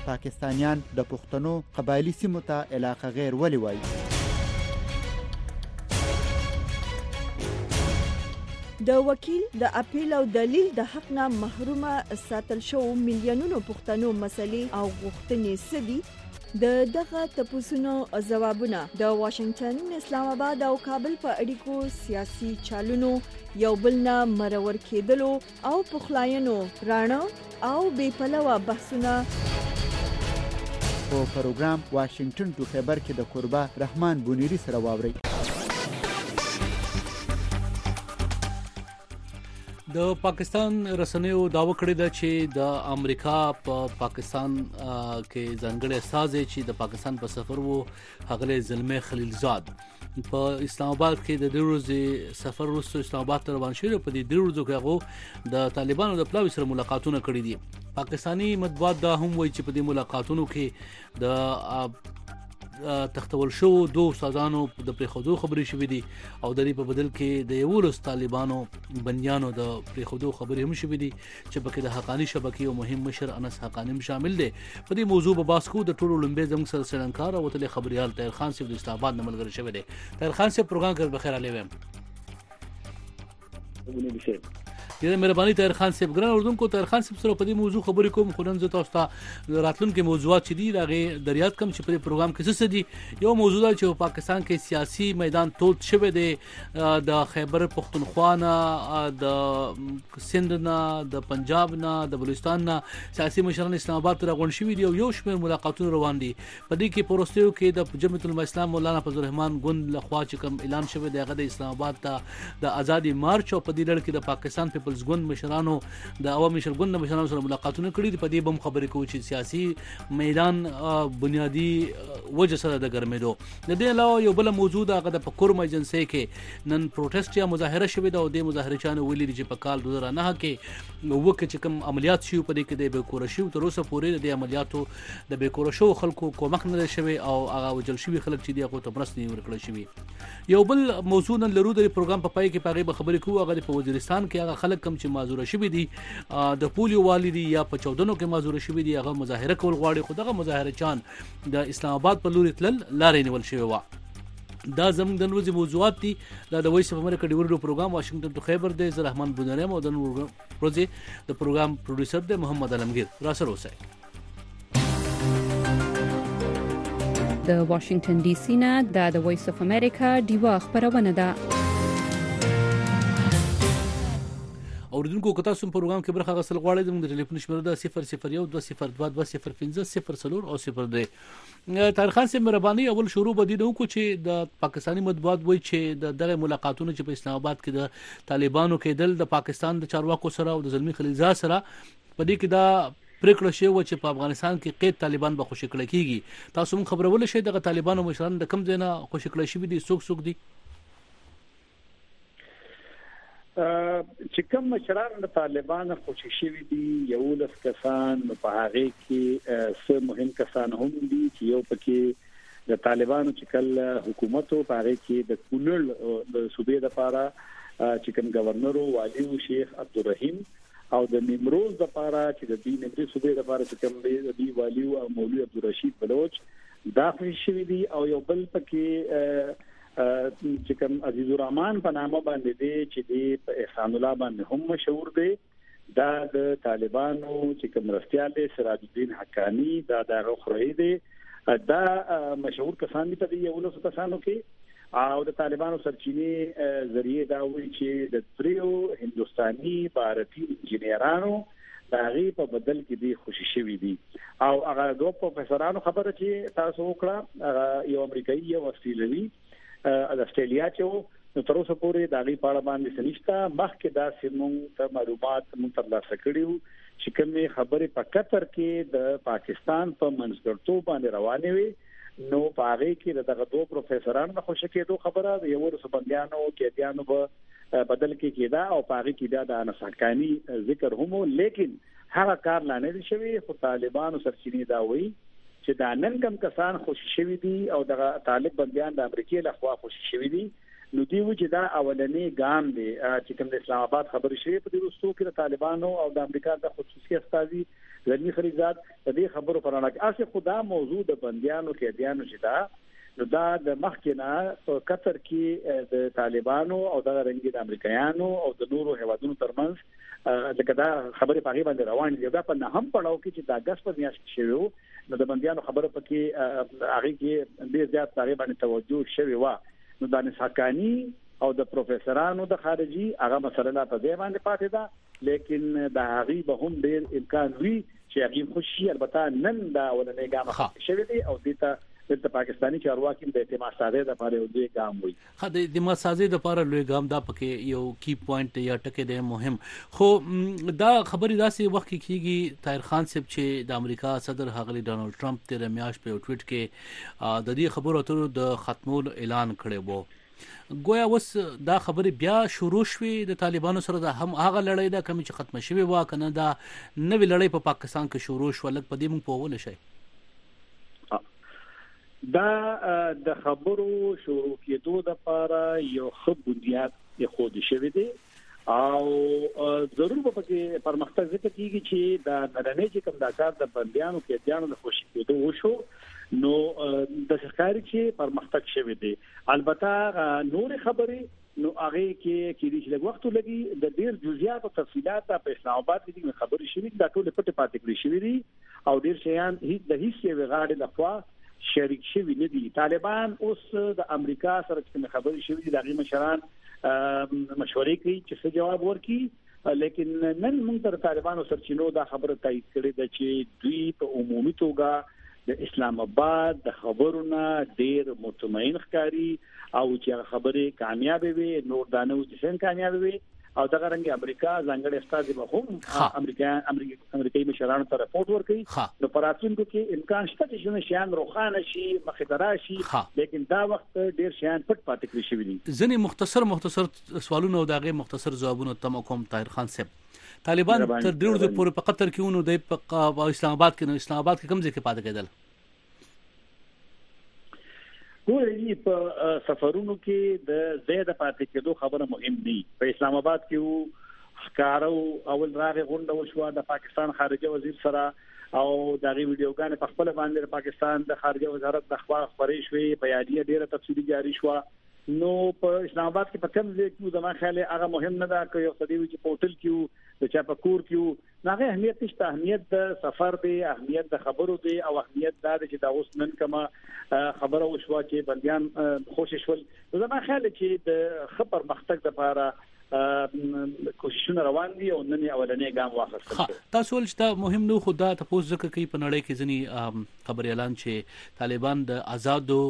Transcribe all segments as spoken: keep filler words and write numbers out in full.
پاکستانیان د پښتنو قبایلی سیمو ته علاقه غیر ولې وایي؟ د وکیل د اپیل او دلیل د حق نه محرومه ساتل شو میلیونونو پښتنو مسلې او غوښتنې سدي د دغه تپوسونو ځوابونه د واشنگټن، اسلام آباد او کابل په اړیکو سیاسي چالونو یو بل نه مرور کېدلو او پخلاینو راڼه او بې پلوه بحثونه په پروګرام واشنگټن ټو خیبر کې د کوربه رحمان بونیری سره واورئ. د پاکستان رسنیو داوا کړې ده چې د امریکا په پا پاکستان کې ځانګړی استازی چې د پاکستان په سفر وو هغه زلمي خلیلزاد په اسلام آباد کې د دې ورځې سفر وروسته اسلام آباد ته روان شوی. په دې دې ورځو کې هغه د طالبانو د پلاوي سره ملاقاتونه کړي دي. پاکستانی مطبوعات دا هم وایي چې په دې ملاقاتونو کې د تختول شو دو استادانو د پریخودو خبرې شوې دي او د دې په بدل کې د یولس طالبانو بنیانو د پریخودو خبرې هم شوې دي چې پکې د حقانی شبکې او مهم مشر انس حقانی شامل دي. په دې موضوع په باسکو د ټولو لمبه زموږ سره سرنکار او تل خبريال طاهر خان صاحب د اسلام آباد نه ملګری شوی دی. طاهر خان صاحب پروګرام کړ بخیر علی ویم. ډیره مهرباني طاهر خان صاحب. ګران اردوونکو طاهر خان صاحب سره په دې موضوع خبرې کوم خو نن زه تاسو ته راتلونکي موضوعات چې دي راغې دریات کم چې په دې پروګرام کې څه دي. یو موضوع ده چې په پاکستان کې سیاسي میدان تود شوی دی د خیبر پختونخوا نه د سند نه د پنجاب نه د بلوچستان نه سیاسي مشران اسلام آباد ته راغونډ شوي دي او یو شمېر ملاقاتونه روان دي. په دې کې پروستیو کې د جمعیت العلماء اسلام مولانا فضل الرحمن ګوند لخوا چې کوم اعلان شوی دی هغه د اسلام آباد ته د ازادي مارچ او په دې لړ کې د پاکستان پیپلز ګوند مشرانو د عوامي مشر ګوند مشرانو سره ملاقاتونه کړي دي. په دې بم خبرې کوي چې سیاسي میدان بنیادی وجه سره د ګرمېدو. د دې علاوه یو بل موضوع ده هغه د پکورم ایجنسي کې نن پروټیسټ یا مظاهره شوې ده او د مظاهرچانو ویلي دي چې په کال دوه زره نه کې وکړي چې کوم عملیات شي په دې کې د بیکور شي تر اوسه پورې د عملیاتو د بیکور شو خلکو کومک نه شوی او هغه وجل شوی خلک چې دی هغه ته مرستې ورکړل شوی. یو بل موضوع نن لرو د پروګرام په پای کې پاره به خبرې کوو هغه په وزیرستان کې هغه خلک کم چې معذور شوی دي د پولیو والدي یا په چودنو کې معذور شوی دي هغه مظاهره کول غواړي خو دغه مظاهره چان د اسلام آباد په لوري تلل لارې نیول شوی و. دا زموږ د ورځې موضوعات دي. دا د وایس اف امریکا د ورځو پروګرام واشنگټن ټو خیبر دی. زه رحمان بونری او د ورځې د پروګرام پروډوسر دی محمد علمگیر. را سره اوسئ. د واشنگټن ډي سي نه د وایس اف امریکا دیوا خبرونه ده. اوریدونکو کتا سم پروګرام کې برخه غسل غواړي زموږ د ټلیفون شمیره ده صفر صفر یو دوه صفر دوه دوه صفر پنځه صفر څلور او صفر درې. طاهر خان صاحب مهرباني اول شروع بدی نو کو چې د پاکستانی مطبوعات وایي چې د دغه ملاقاتونو چې په اسلام آباد کې د طالبانو کې دل د پاکستان د چارواکو سره او د زلمی خلیلزاد سره په دې کې دا پریکړه شوی و چې په افغانستان کې قید طالبان به خوشی کړي کیږي. تاسو موږ خبرول شي د طالبانو مشران د کم ځای نه خوشی کړي شي دي څوک څوک دي چې کوم مشران د طالبانو خوشی شوی دي یو لس کسان په هغه کې څه مهم کسان هم دي چې یو پکې د طالبانو چې کله حکومت په هغه کې د کونړ د صوبې لپاره چې کوم گورنر والی شیخ عبدالرحیم او د نیمروز لپاره چې د دې نیمروز صوبې لپاره چې کوم دی والی او مولوی عبدالرشید بلوچ دا خوشی شوی دي او یو بل پکې چې کوم عزیز الرحمن په نامه باندې دی چې دی په احسان الله باندې هم مشهور دی. دا د طالبانو چې کوم رستيال دی سراج الدین حقانی دا د غخري دی دا مشهور کسان دي په دې یو څه کسانو کې او د طالبانو سرچینې ذریعہ دا وایي چې د تریو هندستاني بھارتی انجینرانو دا غي په بدل کې دی خوشی شوی دي او هغه دوه پروفیسورانو خبره چې تاسو وکړه یو امریکایي او استرالیایي د استرالیا چې نو تر اوسه پورې د غي پاړه باندې سنشتہ مخکې دا سیمون ته معلومات مونږ ترلاسه کړیو چې کومه خبره په قطر کې د پاکستان په منځګړتوب باندې روانه وي نو پاره کې دغه دوه پروفیسورانو د خوشی کېدو خبره د یو رسوبندیانو کې دیانو په بدل کې کېدا او پاره کې دا د انسانکانی ذکر هم لیکن هغه کار لانه شوی خو طالبانو سرچینې دا وایي چې دا نن کم کسان خوشی شوی دي او دغه طالب بنديان د امریکای له خوا خوشی شوی دي نو دی و چې دا اولنې ګام دی چې کوم د اسلام آباد خبرې شوی په دې وروستو کې د طالبانو او د امریکا د خصوصي استازي زلمی خلیزات د دې خبرو پر اړه اسه خدا موضوع د بنديانو کې دیانو چې دا نو دا د مخکنه په قطر کې د طالبانو او د رنګي د امریکایانو او د نورو هیوادونو ترمنځ لکه دا خبرې په غیبه روان دي دا په نه هم پړاو کې چې دا اگست په میاشت کې شوی نو د بنديانو خبره پکې هغه کې ډېر زیات تقریبا توجه شوی و نو د نسحقانی او د پروفیسورانو د خارجي هغه مسله لا په ځای باندې پاتې ده لیکن د هغه به هم ډېر امکان وي چې هغه خوشي البته نن دا ولنې ګام شوی دی او دته د پاکستاني چارواکي د اعتماد سازي د لپاره یو لوی ګام وي خا د اعتماد سازي د لپاره لوی ګام دا پکې یو کی پوینټ یا ټکی دی مهم خو دا خبرې داسې وخت کې کیږي طاهر خان صاحب چې د امریکا صدر هغلی ډونالد ټرمپ تیر میاشت په ټویټ کې د دې خبرو اترو د ختمولو اعلان کړی وو گویا وس دا خبرې بیا شروع شوې د طالبانو سره د هم هغه لړۍ دا کمی چې ختم شوی و کنه دا نوې لړۍ په پاکستان کې شروع شو لکه په دې مونږ په ول شي دا د خبرو شروع کېدو د لپاره یو ښه بنیاد یې خود شوی دی او ضرور به پکې پرمختګ ذکر کیږي چې دا نړۍ چې کوم دا کار د بنديانو کې دیانو د خوشي کېدو وشو نو د ښکاری چې پرمختګ شوی دی البته نور خبرې نو هغه کې کې چې لږ وخت لګي د ډیر جزئیات او تفصيلات په اسلام آباد کې خبرې شوې دا ټول پټه پاتې کړې شوې دي او ډیر شیان هیڅ د هیڅ یو غاړه لخوا شریک شوی نه دي طالبان اوس د امریکا سره چې خبرې شوې دي دغه مشران مشورې کوي چې څه جواب ورکړي لیکن نن موږ تر طالبانو سرچینو دا خبره تایید کړې ده چې دوی په عمومي توګه د اسلام آباد د خبرونه ډیر مطمئن ښکاری او چې خبرې کامیاب وي نور دانو چې څنګه کامیاب وي او دغه رنګ امریکا ځانګړي استاد به هم امریکا امریکایي مشرانو ته راپورټ ورکړي نو پراتونکو کې امکان شته چې شیان روخانه شي مخدرا شي لیکن دا وخت ډیر شیان پټ پاتې کړی شي دي ځنې مختصر مختصر سوالونه او دغه مختصر جوابونه تم کوم طاهر خان صاحب طالبان تر ډیرو د پورې په قطر کې ونو د اسلام آباد کې نو اسلام آباد کې کوم ځای کې پاتې کېدل ګورې په سفرونو کې د زید پاتې کېدو خبره مهم دي په اسلام آباد کې ښکارو اول راغی غونډه وشوه د پاکستان خارجه وزیر سره او دغه ویډیوګانې په خپل باندې د پاکستان د خارجه وزارت د خوا خبرې شوې بیانیه ډیره تفصیلي جاری شوه نو په اسلام آباد کې په کوم ځای کې د ما خیال هغه مهم نه ده چې یو خدای چې پورتل کې د چا په کور کې نه اهمیت نشته اهمیت د سفر دی اهمیت د خبرو دی او اهمیت دا چې دا اوس نن کما خبره وشوه چې بنديان خوشش ول نو ما خیال چې د خبر مختګ لپاره کوششونه روان دي او نن اولنې ګام واخیستل تاسو ول چې مهم نو خدا تاسو ځکه کوي په نړۍ کې ځنی خبر اعلان چې طالبان د آزادو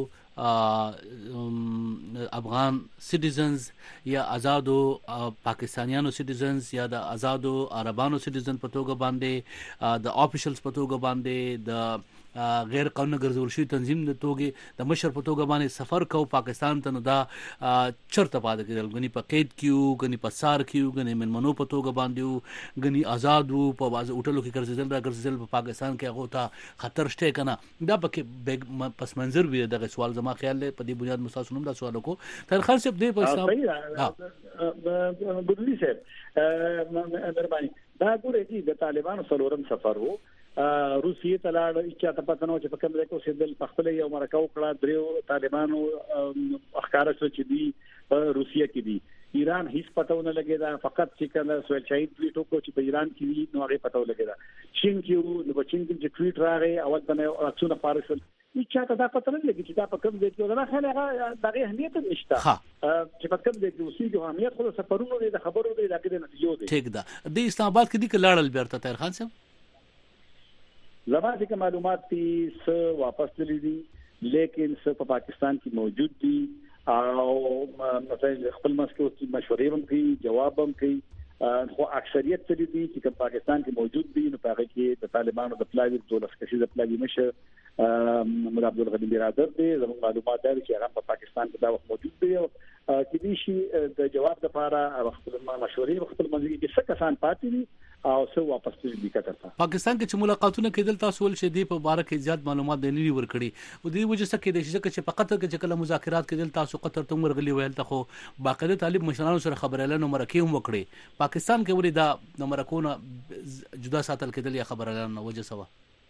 افغان سټیزنز یا آزادو پاکستانیانو سټیزنز یا د آزادو عربانو سټیزن په توګه باندې د افیشلز په توګه باندې د غیر قانوني ګرځول شوی تنظیم د توګه د مشر په توګه باندې سفر کو پاکستان ته نو دا چرته پاتې کېدل غني په قید کیو غني په سار کیو غني منمنو په توګه باندې غني آزاد وو په واز هوټلو کې ګرځیدل دا ګرځیدل په پاکستان کې هغه ته خطر شته کنه دا پکې پس منظر وي دغه سوال زما خیال په دې بنیاد مساسونم دا سوال کو تر خاص دې په حساب ګورلی صاحب مهرباني دا ګورې چې د طالبانو سلورم سفر وو روسیې ته لاړ چې تاسو پته نو چې په کوم ځای کې اوسېدل په خپل یو مرکه وکړه دریو طالبانو اخکار شو چې دی روسیې کې دی ایران هیڅ پته ونه لګیدا فقط چې کله سویل شهید ټویټ وکړ چې په ایران کې وی نو هغه پته ولګیدا چین کې نو په چین کې چې ټویټ راغی اول باندې اکسونه پارشل چې تا دا پته نه لګی چې دا په کوم ځای کې دا خلک هغه دغه اهمیت نشته چې په کوم ځای کې اوسې جو اهمیت خو سفرونو د خبرو د دغه نتیجو دي ٹھیک ده د اسلام آباد کې د لاړل بیرته طاهر خان صاحب زماده کې معلومات دي څه واپس تللی دي لیکن څه په پاکستان کې موجود دي او مثلا خپل مسکو مشورې هم کوي جواب هم کوي خو اکثریت تللی دي چې پاکستان کې موجود دي نو په هغه کې د طالبانو د پلاوی دولت کشي د پلاوی مشر مولا عبدالغنی برادر دی زموږ معلومات دي چې هغه په پاکستان کې دا وخت موجود دی چې دې شي د جواب لپاره خپل مشورې خپل منځي کې څه کسان پاتې دي او څه واپس دي کتره. پاکستان کې چې ملاقاتونه کېدل تاسو ول چې دی په باره کې زیات معلومات نه لري ورکړي او د دې وجه څخه کې د شي چې په قطر کې چې کله مذاکرات کېدل تاسو قطر ته ورغلي ویل ته خو باقاعده طالب مشرانو سره خبرې لنو مرکه هم وکړي. پاکستان کې ولې دا د مرکونه جدا ساتل کېدل یا خبرې لنو وجه سوا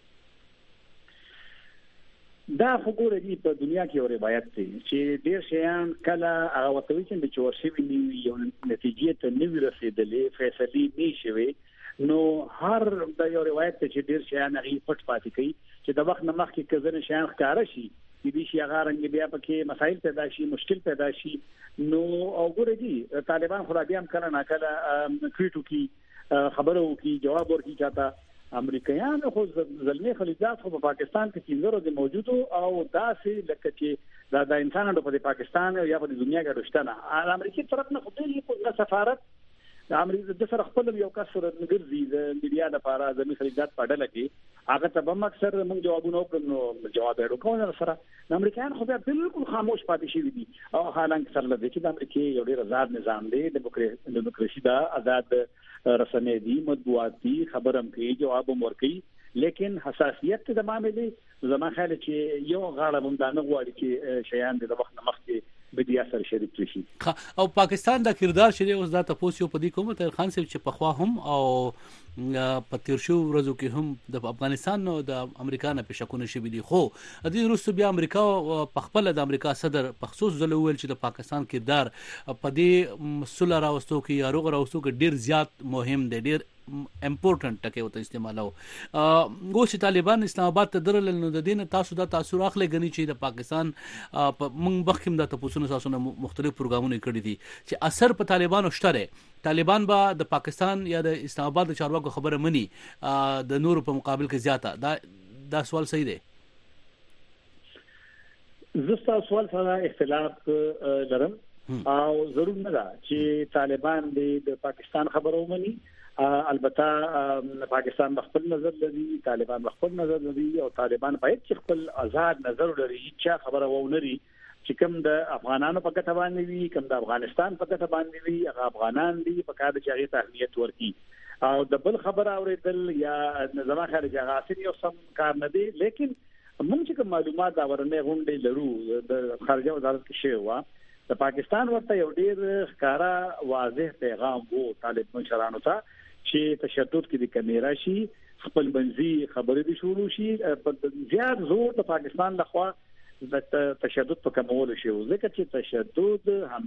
دا خبره دی په دنیا کې یو روایت دی چې ډیر شیان کله هغه وتوي چې د چورشي وی یو نتیجې ته نه ورسېدلې فیصله نشوي نو هر د یو روایت چې ډیر شیان هغه پټ پاتې کوي چې د وخت نه مخکې کزنه شیان ښکارا شي دې شي هغه رنګ بیا پکې مسایل پیدا شي مشکل پیدا شي نو وګوره دي طالبان خو بیا هم کله نه کله کریټو کی خبرو کی جواب ورکړي چاته امریکایان خو ځلمي خلیجات خو په پاکستان کې څنګه د موجودو او داسې لکه چې دا د انسانانو په پاکستان یا په دنیا کې رښتنه امریکای طرف نه خو دې سفارت د امریکا د سره خپل یو کس سره نګرځي د میډیا لپاره د خلیجات په ډله کې هغه ته به اکثر موږ جوابونه وکړو جواب یې وکړو سره د امریکایان خو بیا بالکل خاموش پاتې شي دي او حالانکه سره د چې د امریکای یو ډیر آزاد نظام دی د دیموکراسي دا آزاد رسنۍ دي مطبوعات دي خبرم کوي جواب هم ورکوي لیکن حساسیت د معاملې زما خیال چې یو غاړه هم دا نه غواړي چې شیان د وخت مخکې بدیا سره شریک شي. او پاکستان د کردار شری اوس دا تاسو په دې کوم تر خان صاحب چې په خوا هم او په تیر شو ورځو کې هم د افغانستان او د امریکا نه پېښکونه شوي دي خو د دې روسو بیا امریکا په خپل د امریکا صدر په خصوص ځل ویل چې د پاکستان کردار په دې مسله راوستو کې یا روغ راوستو کې ډیر زیات مهم دی ډیر امپورټنت ټکی وته استعمالو غو چې طالبان اسلام آباد ته درل نو د دین تاسو د تاثیر اخلي غني چې د پاکستان موږ بخیم د تاسو تاسو مختلف پروګرامونه کړی دي چې اثر په طالبانو شته طالبان با د پاکستان یا د اسلام آباد د چارواکو خبره مني د نور په مقابل کې زیاته دا دا سوال صحیح دی. زستا سوال سره اختلاف لرم او ضرور نه ده چې طالبان د پاکستان خبرو مني البته پاکستان خپل نظر لري طالبان خپل نظر لري او طالبان باید چې خپل آزاد نظر لري چې خبره وونري چې کوم د افغانانو په کټه باندې وي کوم د افغانستان په کټه باندې وي هغه افغانان دي په کار چې هغه ته اهمیت ورکړي او د بل خبره اوریدل یا نظام خارجي هغه اصلي او سم کار نه دی لیکن موږ چې معلومات دا ورنه غونډې لرو د خارجه وزارت کې شوی و د پاکستان ورته یو ډیر ښکارا واضح پیغام وو طالب مشرانو ته چې تشدد کې د کمیرا شي خپل بنزي خبرې دي شروع شي زیات زور د پاکستان لخوا د تشدد په کمول شي ځکه چې تشدد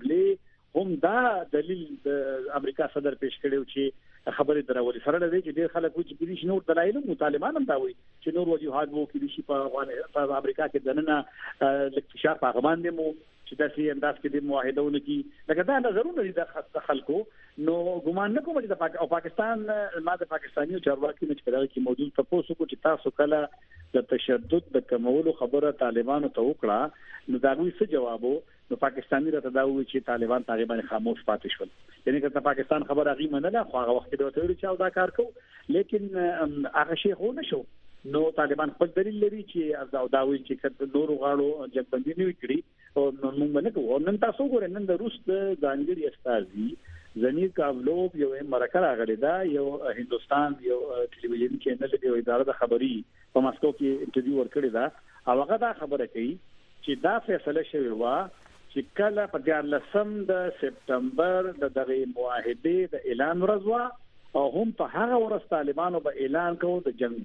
حمله هم دا دلیل د امریکا صدر پیش کړو چې خبرې درولې سره دی چې ډېر خلک وایي چې د نور دلایل مطالبان هم دا وایي چې نور وجوهات وو کې شي په افغانستان امریکا کې دننه اکتشاف هغه باندې مو چې داسې انداز کې د معاهدهونو کې لکه دا نظرونه دي د خلکو نو ګمان نه کوم چې د پاک... پاکستان ما د پاکستاني چارواکي چې په دغه کې موجود تاسو کو چې تاسو کله د تشدد د کمولو خبره طالبانو ته وکړه نو دا وی څه جوابو نو پاکستاني راته دا وی چې طالبان طالبان خاموش پاتې شول یعنی که پاکستان خبره غي منله خو هغه وخت د وته چې دا کار کو لیکن هغه شی خو نشو نو طالبان خپل دلیل لري چې دا وی چې کله نور غاړو جنگبندي نه وکړي او موږ نه کوو نن تاسو ګورئ نن د روس د ځانګړي استازي زمیر کاولوب یو مرکه راغلی دا یو هندستان یو ټلویزیون چینل دی یو اداره د خبري په ماسکو کې انټرویو ورکړی دا او هغه دا خبره کوي چې دا فیصله شوی و چې کله په دیارلسم د سپتمبر د دغه معاهده د اعلان ورځ او هم په هغه ورځ طالبانو به اعلان کوي د جنگ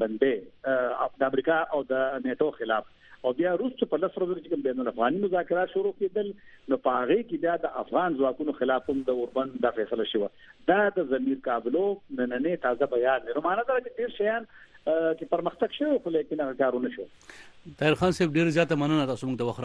بندي د امریکا او د نیټو خلاف او بیا روس په لسر ورځې کې بین الافغاني مذاکرات شروع کېدل نو په هغه کې بیا د افغان ځواکونو خلاف هم د اوربند د فیصله شوه دا د ضمیر کابلو نننې تازه بیان نه معنی دا چې ډیر شیان چې پرمختګ شوی خو لیکن هغه کارونه شو. طاهر خان صاحب ډیر زیاته مننه تاسو موږ ته وخت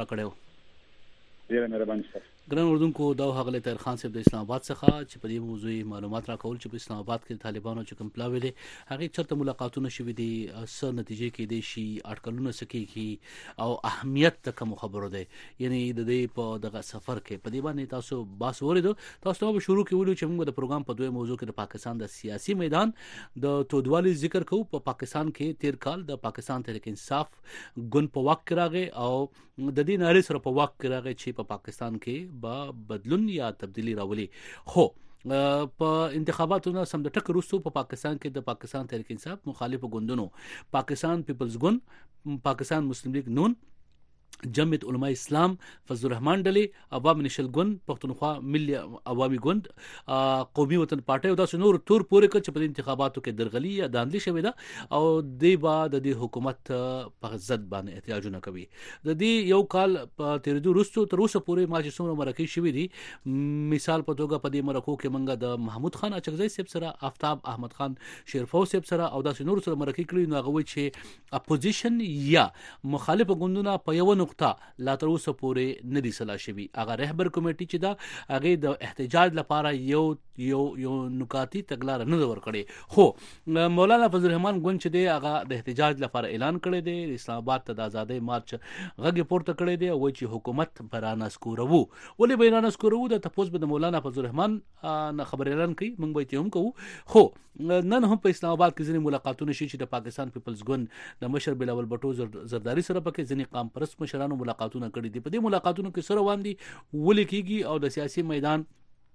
راکړیو. ډیر مهرباني سره ګران اردوونکو دا هغه طاهر خان صاحب د اسلام آباد څخه چې په دې موضوع معلومات راکول چې په اسلام آباد کې طالبانو چې کوم پلاوي هغه چرته ملاقاتونه شوي دي څه نتیجې کې دي شي اټکلونه سکیږي او اهمیت ته کوم خبرو ده یعنی د دې په دغه سفر کې په دې باندې تاسو باس وریدو تاسو به شروع کې ویلو چې موږ د پروګرام په دوه موضوع کې د پاکستان د سیاسي میدان د تودوالي ذکر کوو په پاکستان کې تیر کال د پاکستان تحریک انصاف ګوند په واک کې راغی او د دې نړۍ سره په واک کې راغی چې په پاکستان کې با بدلون یا تبدیلی راولي خو په انتخاباتو نه سم د ټک وروسته په پاکستان کې د پاکستان تحریک انصاف مخالف ګوندونو پاکستان پیپلز ګوند، پاکستان مسلم لیگ نون، جمعیت علماء اسلام، فضل الرحمن ډلې، عوام نشل ګوند، پښتونخوا ملي عوامي ګوند، قومي وطن پارټي او داسې نور تور پورې کړ چې په انتخاباتو کې درغلي یا داندلي شوې ده او دی با د دې حکومت په ضد باندې احتجاجونه کوي. د دې یو کال په تیریدو وروسته تر اوسه پورې ما چې څومره مرکې شوې دي، مثال په توګه په دې مرکو کې منګه د محمود خان اچکزی صاحب سره، آفتاب احمد خان شیرفو صاحب سره او داسې نور سره مرکې کړې، نو هغه وایي چې اپوزیشن یا مخالف ګوندونه په یو نقطه لا تر اوسه پورې نه دي سلا شوي. هغه رهبر کمیټي چې دا هغه د احتجاج لپاره یو یو یو نکاتی تګلار نه ورکړي، خو مولانا فضل الرحمن ګوند چې دی هغه د احتجاج لپاره اعلان کړی دی، اسلام آباد ته د ازادۍ مارچ غږ پورته کړی دی او وایي چې حکومت برانه سکورو. ولې برانه سکورو؟ د تپوس به د مولانا فضل الرحمن نه خبر اعلان کوي، موږ به ته هم کوو. خو نن هم په اسلام آباد کې ځینې ملاقاتونه شي چې د پاکستان پیپلز ګوند د مشر بلاول بټو زرداری سره پکې ځینې قام پرست مشرانو ملاقاتونه کړي دي. په دې ملاقاتونو کې سره وان دي ولې کېږي او د سیاسي میدان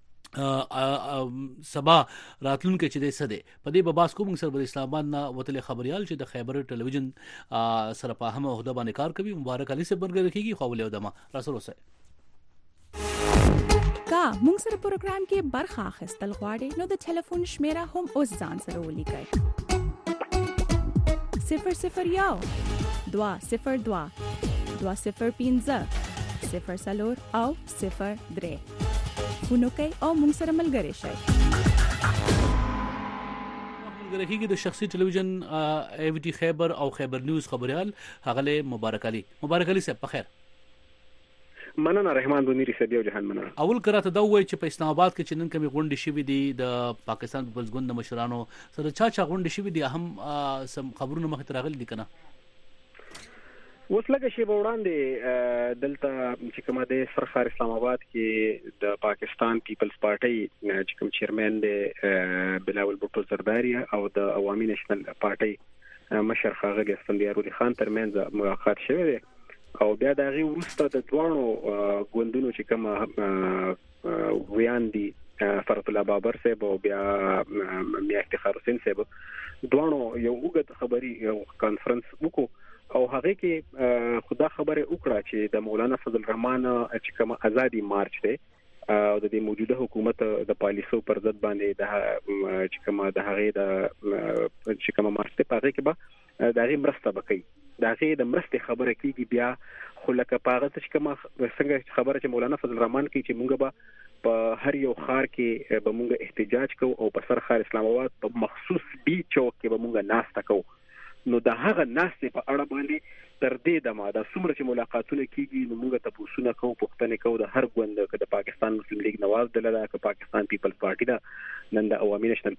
سبا راتلونکي چې د سده په دې بباس کوم سره د اسلام آباد نه وتل خبريال چې د خیبر ټلویزیون سره په هم عہده باندې کار کوي، مبارک علي سے برګر کېږي خو ولې ودما رسول اوسه کا مونږ سره پروګرام کې برخه اخیستل غواړي نو د ټلیفون شمیره هم اوس ځان سره ولیکئ: صفر صفر یو دوا صفر دوا دوا صفر پنځه صفر څلور او صفر درې فونو کوي او مونږ سره ملګری شئ. ملګری د شخصي ټلویزیون ای وی ټی خیبر او خیبر نیوز خبريال هغه مبارک علي. مبارک علي صاحب په خیر. مننه رحمان بونیری صاحب او جهان مننه. اول کراته دا وایي چې په اسلام آباد کې چې نن کومې غونډې شوې دي د پاکستان پیپلز ګوند د مشرانو سره چا چا غونډې شوې دي، هم سم خبرونه مخ ته راغلي دي کنه؟ اوس لږه شی وړاندې دلته چې کومه د سرخار اسلام آباد کې د پاکستان پیپلز پارټي چې کوم چیرمن دی بلاول بټو زرداری او د عوامي نېشنل پارټي مشر ښاغلی اسفندیار ولي خان ترمنځ ملاقات شوی دی او بیا د هغې وروسته د دواړو ګوندونو چې کومه ویان دي فرت الله بابر صاحب او بیا میا افتخار حسین صاحب دواړو یو اوږد خبري یو کانفرنس وکړو او هغه کې خدا خبره وکړه چې د مولانا فضل الرحمن چې کوم ازادي مارچ دی او د دې موجوده حکومت د پالیسو پر ضد باندې د چې کوم د هغه د چې کوم مارچ په هغه کې به د هغه مرسته وکړي، د هغه د مرسته خبره کیږي. بیا خو لکه پاغه چې کوم څنګه خبره چې مولانا فضل الرحمن کوي چې مونږ به په هر یو خار کې به مونږ احتجاج کوو او په سر خار اسلام آباد په مخصوص بي چوک کې به مونږ ناسته کوو. نو د هغه ناسته په اړه باندې تر دې دمه د څومره چې ملاقاتونه کیږي نو موږ ته پوښتنه کوو پوښتنه کوو د هر ګوند کې د پاکستان مسلم لیگ نواز دله د پاکستان پیپلز پارټي دا نن د عوامي نېشنل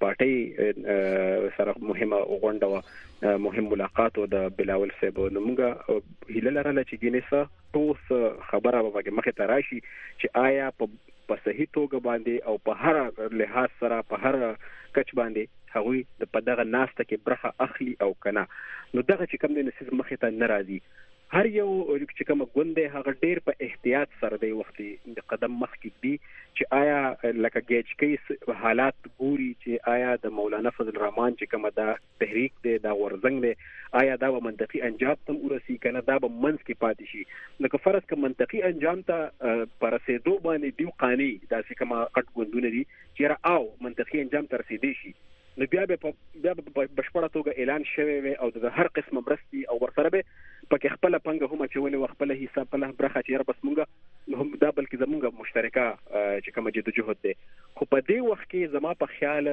پارټي سره مهمه غونډه و مهم ملاقات و د بلاول صاحب. نو موږ هیله لرله چې ګینیسا ټوس خبره به مخه ته راشي چې آیا په صحیح توګه باندې او په هر لحاظ سره په هر کچ باندې هغوی د په دغه ناسته کې برخه اخلي او کنه. نو دغه چې کوم د نسیز مخه ته ناراضي هر یو چې کوم ګوند هغه ډیر په احتیاط سره دی وختي د قدم مخ کې دی چې آیا لکه گیج کې حالات ګوري چې آیا د مولانا فضل الرحمن چې کوم دا تحریک دی دا ورزنګ دی آیا دا به منطقي انجام تم ورسي کنه دا به منځ کې پاتې شي. لکه فرض ک منطقي انجام ته پر رسیدو باندې دی قانی دا چې کوم قټ ګوندونه دي چې را او منطقي انجام ته رسیدي شي نو بیا به بیا په بشپړه توګه اعلان شوی وي او د هر قسمه مرستي او ورسره به پکې خپل پنګه هم چولې او خپل حساب په لاره برخه چې بس مونږه هم دا بلکې زمونږه مشترکه چې کوم جدوجهد دی. خو په دې وخت کې زما په خیال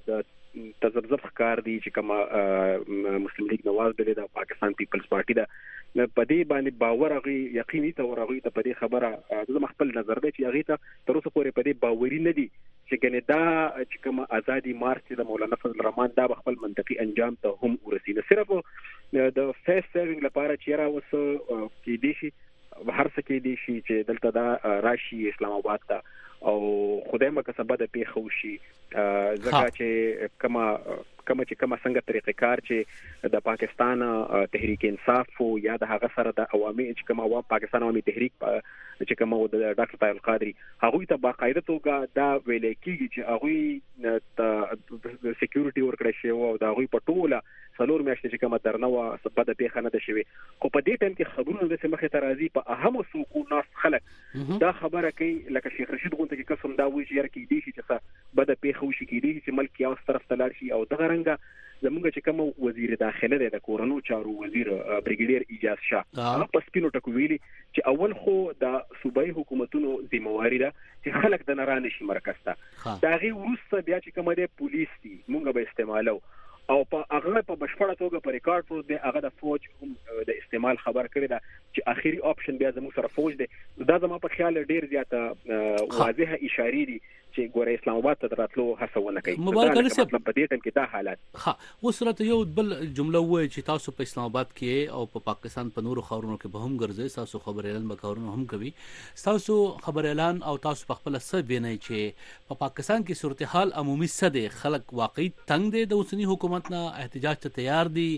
د تذبذب ښکار دی چې کوم مسلم لیگ نواز دی د پاکستان پیپلز پارټي دا په دې باندې باور غي یقیني تور غي ته په دې خبره زما خپل نظر دی چې هغه ته تر اوسه پورې په دې باوري نه دي چې ګنې دا چې کوم ازادي مارچ د مولانا فضل الرحمن دا خپل منطقي انجام ته هم ورسي. نه صرف د فیس سیوینګ لپاره چې را وسه کې دي شي هر څه کې دي شي چې دلته دا راشي اسلام آباد ته او خدای مکه سبا د پیښو شي ځکه چې کما کما چې کما څنګه طریقې کار چې د پاکستان تحریک انصاف او یا د هغه سره د عوامي چې کما عوام پاکستان عوامي تحریک چې کما د ډاکټر طاهر القادری هغه ته باقاعده توګه دا ویل کېږي چې هغه ته سکیورټي ورکړی شي او دا هغه په ټوله څلور میاشتې چې کما درنه و سبا د پیښه نه ده شوی خو په دې ټیم کې خبرونه د سمخه ترازی په اهمو سوقو ناس خلک دا خبره کوي لکه شیخ رشید غونډه کې قسم دا وایي چې کې دي چې بد پیښو شي کې دي چې ملک یو طرف ته لاړ شي او دغه رنګه زموږ چې کوم وزیر داخله دی د کورونو چارو وزیر بریګیډیر ایجاز شاه هغه په سپینو ټکو ویلي چې اول خو د صوبایي حکومتونو ذمہواری ده چې خلک د نارانه شي مرکز ته دا غي ورسته بیا چې کوم د پولیس دي موږ به استعمالو او په هغه په بشپړه توګه په ریکارډ پروت دی هغه د فوج هم د استعمال خبر کړی دا چې اخیری آپشن بیا زموږ سره فوج دی دا زما په خیال ډیر زیاته واضحه اشاره دي چې ګوره اسلام آباد ته راتلو هڅونه کوي مبارک الله مطلب په دې ټیم کې دا حالات ها وسرت یو بل جمله وای چې تاسو په اسلام آباد کې او په پاکستان په نورو خاورونو کې به هم ګرځي تاسو خبر اعلان وکړو هم کوي تاسو خبر اعلان او تاسو په خپل څه بینئ چې په پاکستان کې صورتحال عمومي څه دی خلک واقعي تنگ دي د اوسنی حکومت نه احتجاج ته تیار دي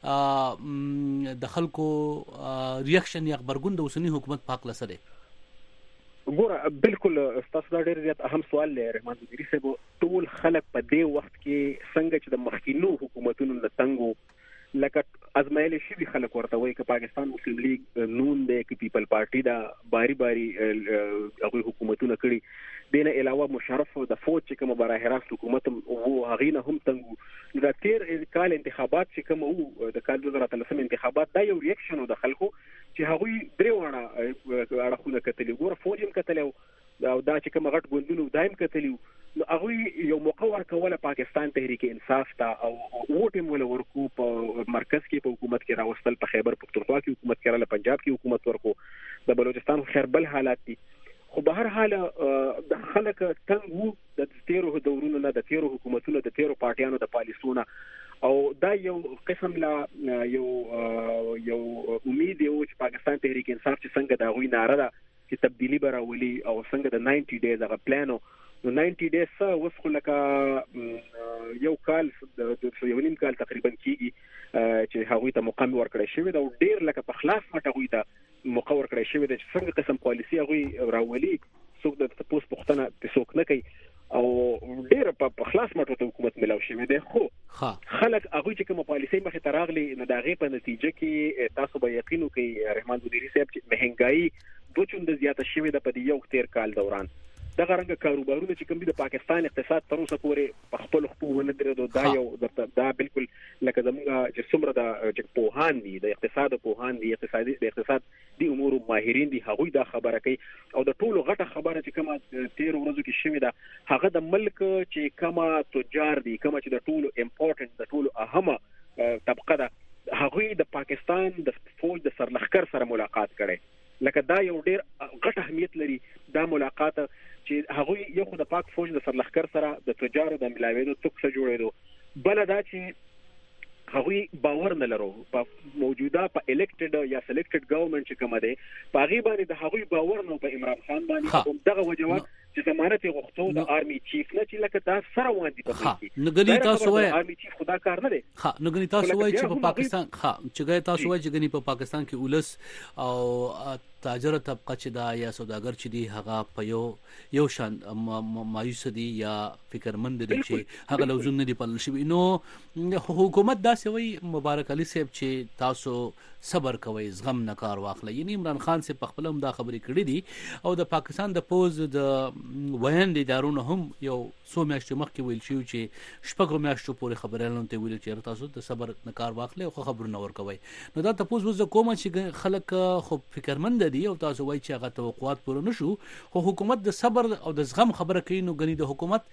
د خلکو ریاکشن یا خبرګون د اوسنی حکومت په حق لسه دی ګوره بالکل تاسو دا ډېر زیات اهم سوال لري رحمان وزیری صاحب ټول خلک په دې وخت کې څنګه چې د مخکینو حکومتونو د تنګو لکه ازمایل شي خلک ورته وایي چې پاکستان مسلم لیگ نون دی کې پیپل پارټي دا باری باری هغه حکومتونه کړي دینه علاوه مشرف د فوج چې کوم براه راست حکومت او هغه نه هم تنګو د تیر کال انتخابات چې کوم او د کال دوه هزار اتلس انتخابات دا یو ریاکشن د خلکو چې هغه درې وړه اړخونه کتلې ګوره فوج هم کتلې او دا چې کوم غټ ګوندونو دایم کتلې نو هغه یو مقور کوله پاکستان تحریک انصاف ته او ووټ ول ورکو په مرکز کې په حکومت کې راوستل په خیبر پختونخوا کې حکومت کړل پنجاب کې حکومت ورکو د بلوچستان خیربل حالات دي خو به هر حال د خلک څنګه د تیرو دورونو نه د تیرو حکومتونو د تیرو پارټیانو د پالیسونو او دا یو قسم لا یو یو امید یو چې پاکستان تحریک انصاف چې څنګه دا غوي ناره ده چې تبدیلی براولي او څنګه د ناینټي ډیز هغه پلانو نو ناینټي ډیز څه وسخه لکه یو کال د یو نیم کال تقریبا کیږي چې هغه ته مقام ورکړی شوی دا ډیر لکه په خلاف مټه غوي ته مقام ورکړی شوی د څنګه قسم پالیسی هغه راولي څوک د تاسو پوښتنه څوک نه کوي او ډیر په خلاص مټو ته حکومت ملاو شوی دی خو خلک هغه چې کوم پالیسی مخه تراغلي نو دا غي په نتیجه کې تاسو به یقین وکړئ رحمان وزیری صاحب چې مهنګای دوه چنده زیاته شوی د په یو تیر کال دوران دا غرنګ کاروبارونه چې کوم دي د پاکستان اقتصاد تر اوسه پورې په خپل خپل ونه درېدو دا یو دا بالکل لکه زموږ چې څومره د چې پوهان دي د اقتصاد پوهان دي اقتصادي د اقتصاد دي امور ماهرین دي هغوی دا خبره کوي او د ټولو غټه خبره چې کومه تیر ورځو کې شوې ده هغه د ملک چې کومه تجار دي کومه چې د ټولو امپورټنت د ټولو اهمه طبقه ده هغوی د پاکستان د فوج د سرلښکر سره ملاقات کړي لکه دا یو ډیر غټ اهمیت لري دا ملاقات چې هغه یو خو د پاک فوج د سرلښکر سره د تجارو د ملاویدو څوک څه جوړېدو بل دا چې هغه باور نه لرو په موجوده په الیکټډ یا سلیکټډ ګورنمنت چې کوم دی په هغه باندې د هغه باور نه په عمران خان باندې دغه وجوه چې ضمانت غوښتو د آرمي چیف نه چې لکه دا سره وان دي په کې نو غني تاسو وایي آرمي چیف خدا کار نه دی ها نو غني تاسو وایي چې په پاکستان ها چې غي تاسو وایي چې غني په پاکستان کې ولس او تاجر طبقه چې دا یا سوداګر چې دی هغه په یو یو شان مایوس دي یا فکرمند دي چې هغه لوزون نه دي پل شي نو حکومت دا سوي مبارک علي صاحب چې تاسو صبر کوئ زغم نه کار واخلئ یعنی عمران خان سے په خپل هم دا خبرې کړې دي او د پاکستان د پوز د وین دي دارونه هم یو سو میاشتې مخکې ویل شو چې شپږ میاشتو پورې خبرې لنته ته ویل چې تاسو د صبر نه کار واخلئ او خبر نه ورکوي نو دا تاسو وز کوم چې خلک خو فکرمند دي او تاسو وایي چې هغه توقعات پوره نشو خو حکومت د صبر او د زغم خبره کوي نو غني د حکومت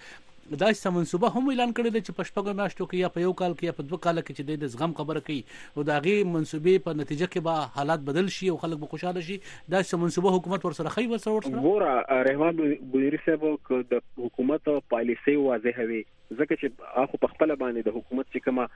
دا چې منصوبه هم اعلان کړې ده چې په شپږو میاشتو کې یا په یو کال کې یا په دوه کال کې چې د زغم خبره کوي او د هغې منصوبې په نتیجه کې به حالات بدل شي او خلک به خوشحاله شي. دا چې منصوبه حکومت ورسره ښیي ورسره ورسره ګوره رحمان بونیري صاحب که د حکومت پالیسي واضحه وي ځکه چې هغه په خپل باندې د حکومت چې کومه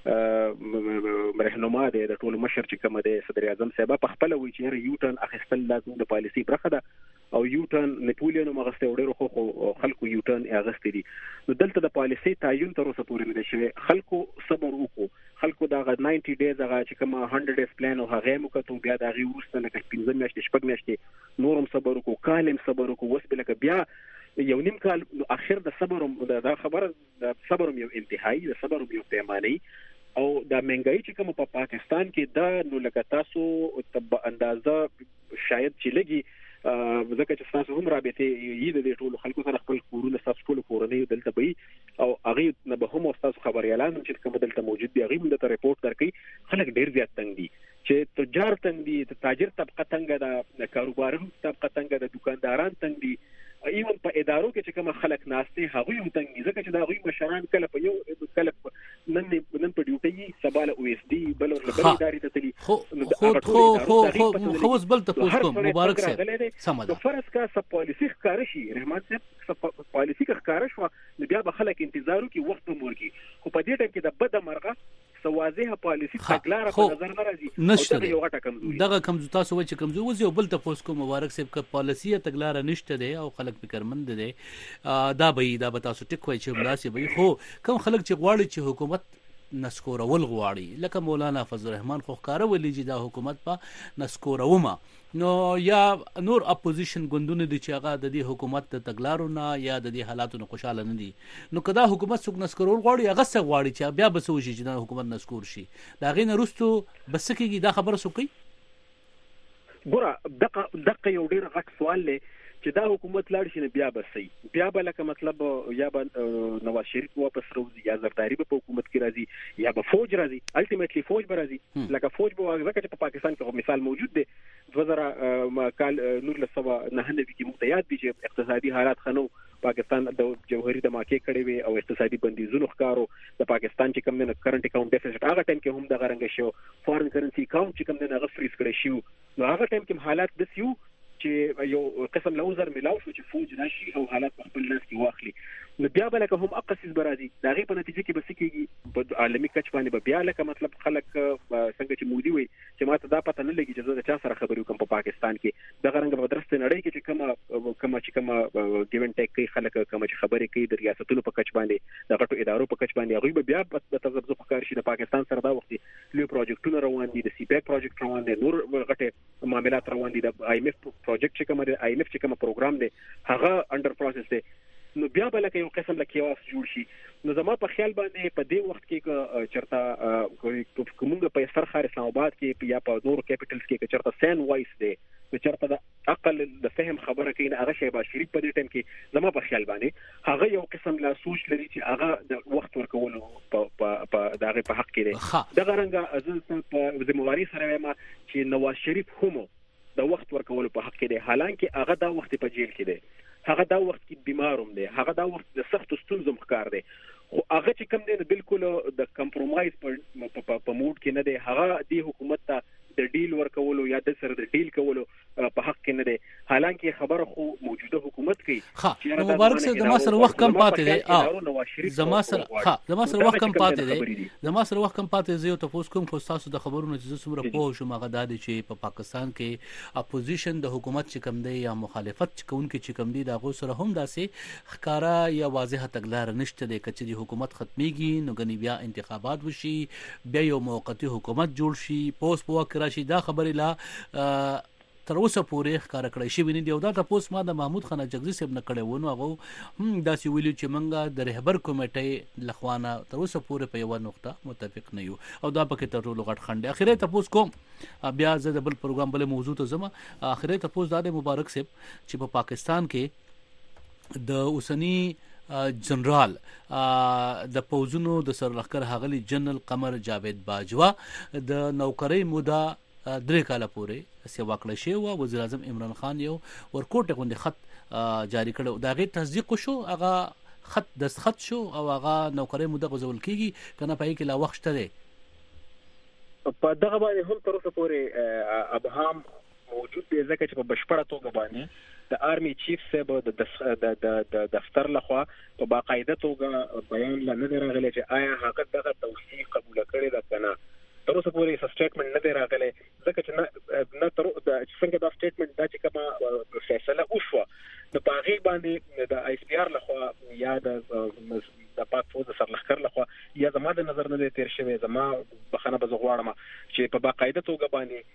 رهنما دی د ټولو مشر چې کومه دی صدر اعظم صاحب په خپل وی چې یو ټرن اخیستل لازم د پالیسي برخه ده او یو ټرن نپولیون مغسته وړو خو خلکو یو ټرن اغستې دي. نو دلته د پالیسي تعین تر اوسه پورې نه شوی. خلکو صبر وکړو، خلکو دا غ نوي ډیز هغه چې کومه هندرد ډیز پلان او هغه مو کتو بیا دا غي ورسته لکه پنځه میاشتې شپږ میاشتې نورم صبر وکړو، کالم صبر وکړو، وس بلکه بیا یو نیم کال اخر د صبر دا خبره د صبر یو انتهایی د صبر یو پیمانه او د منګای چې کوم په پاکستان کې دا نو لکه تاسو تب اندازه شاید چې لګي ځکه چې تاسو هم رابطه یې د ټولو خلکو سره خپل کورونه تاسو ټول کورونه دلته وي او هغه نه به هم تاسو خبر اعلان چې کوم دلته موجود دی هغه د ریپورت درکې خلک ډیر زیات تنګ دي چې تجار تنګ دي، تاجر طبقه تنګ ده، کاروبارون طبقه تنګ ده، دکانداران تنګ دي، ایون په ادارو کې چې کوم خلک ناشته هغه هم تنګ دي ځکه چې دا غوي مشران کله په یو کله نن نن په ډیوټي سباله او اس ډي بل بل ادارې ته تلي خو خو خو خو اوس بل تاسو کوم مبارک صاحب سم ده فرض کا سب پالیسی ښکار شي رحمان صاحب سب پالیسی ښکار شو نو بیا به خلک انتظار کوي وخت مورګي خو په دې ټیم کې د بده مرغه سوازه پالیسی تګلار په نظر نه راځي نشته یو غټه کمزوري دغه کمزوري تاسو وایي چې کمزوري وځي او بل تاسو کوم مبارک صاحب ک پالیسی تګلار نشته دی او خلک فکرمند دي دا به دا به تاسو ټیک وایي چې ملاسي به خو کوم خلک چې غواړي چې حکومت نسکورول غواړي لکه مولانا فضل الرحمن خو ښکاره ویلي چې دا حکومت په نسکورومه نو یا نور اپوزیشن ګوندونه دي چې هغه د دې حکومت د تګلارو نه یا د دې حالاتو نه خوشاله نه دي نو کدا حکومت څوک نسکورول غواړي هغه څه غواړي چې بیا به څه وشي چې دا حکومت نسکور شي دا غي نه رستو بس کېږي دا خبره څه کوي ګوره دغه دغه یو ډیر غټ سوال دی چې دا حکومت لاړ شي بیا به سي بیا به لکه مطلب یا به نواز شریف واپس راوځي یا زرداری به په حکومت کې راځي یا به فوج راځي الټیمیټلی فوج به راځي لکه فوج به ځکه چې په پاکستان کې مثال موجود دی دوه زره کال نور له سوا نه نوي کې متیاد دي چې اقتصادي حالات خنو پاکستان د جوهري دماکې کړي وي او اقتصادي بندیزونو ښکارو د پاکستان چې کوم نه کرنٹ اکاؤنٹ ډیفیسټ هغه ټیم کې هم د غرنګ شو فورن کرنسي اکاؤنٹ چې کوم نه غفریز کړی شو نو هغه ټیم کې حالات د سیو چې یو قسم له وزر ملاو شو چې فوج راشي او حالات په خپل لاس کې واخلي نو بیا به لکه هم اقصیز برازي دا غي په نتیجه کې بس کېږي په عالمي کچ باندې به بیا لکه مطلب خلک څنګه چې مودي وي چې ماته دا پته نه لګي چې زه د چا سره خبرې کوم په پاکستان کې د غرنګ په درسته نړۍ کې چې کومه کومه چې کومه ګیون ټیک کوي خلک کومه چې خبرې کوي د ریاستونو په کچ باندې د غټو ادارو په کچ باندې هغه به بیا په تذبذب ښکار شي د پاکستان سره دا وخت لوی پروجیکټونه روان دي د سی پیک پروجیکټ روان دي نور غټه معاملات روان دي د آی ایم ایف پروجیکټ چې کومه د آی ایم ایف چې کومه پروګرام دی هغه انډر پروسس دی نو بیا به لکه یو قسم لکه یو جوړ شي نو زما په خیال باندې په دې وخت کې چرته کومه په سر خار اسلام آباد کې یا په نور کیپټلز کې چرته سین وایس دی چرته د عقل د فهم خبره کوي هغه شهباز شریف په دې ټیم کې زما په خیال باندې هغه یو قسم لا سوچ لري چې هغه د وخت ورکولو په په دغه په حق کې دی دغه رنګه ازل په ذمہواری سره ما چې نواز شریف هم د وخت ورکولو په حق کې دی حالانکه هغه دا وخت په جیل کې دی هغه دا وخت کې بیماروم دی هغه دا وخت د سخت ستونزو مخکار دی خو هغه چې کم دی بالکل د کمپرومایز په په موډ کې نه دی هغه دی حکومت ته د ډیل ورکولو یا د سره د ډیل کولو په حق کې نه دی حالانکه خبره خو موجوده حکومت کوي چې مبارک سره د ما سره وخت کم پاتې دی زما سره ها زما سره وخت کم پاتې دی زما سره وخت کم پاتې دی او تاسو کوم خو تاسو د خبرونو چې څومره پوه شو مغه د چې په پاکستان کې اپوزیشن د حکومت چې کم دی یا مخالفت کوونکي چې کم دی دا غو سره هم داسې ښکارا یا واضحه تګلار نشته دی چې حکومت ختميږي نو غني بیا انتخابات وشي بیا یو موقتی حکومت جوړ شي پوس پوک راشي دا خبرې لا تر اوسه پورې ښکار کړی شي ویني دی او دا تاسو ما د محمود خان جگزی صاحب نه کړي ونه هغه هم داسې ویلو چې منګه د رهبر کمیټې لخوانه تر اوسه پورې په یو نقطه متفق نه یو او دا پکې تر ټولو غټ خنډ اخیره تاسو کوم بیا زه د بل پروګرام بل موضوع ته زما اخیره تاسو د مبارک صاحب چې په پاکستان کې د اوسنی جنرال د پوزونو د سرلخر هغلی جنرال قمر جاوید باجوا د نوکری موده درې کاله پورې سیوا کړی شو او وزیر اعظم عمران خان یو ورکوټ غوندي خط جاری کړو دا غي تصدیق شو هغه خط دستخط شو او هغه نوکرۍ موده غوځول کیږي کنه پای کې لا وخت شته دی په دغه باندې هم تر اوسه پورې ابهام موجود دی ځکه چې په بشپړه توګه باندې د آرمي چیف صاحب د د دفتر لخوا په باقاعده توګه بیان لا نه راغلی چې آیا هغه دغه توثیق قبول کړي دا کنه تر اوسه پورې سټیټمنټ نه دی راغلی ځکه چې نه تر څنګه دا سټیټمنټ دا چې کومه فیصله وشوه نو په هغې باندې د آی اس پی آر لخوا یا د د پاک فوج د سرلښکر لخوا یا زما د نظر نه دی تیر شوی زما بخښنه به زه غواړم چې په باقاعده توګه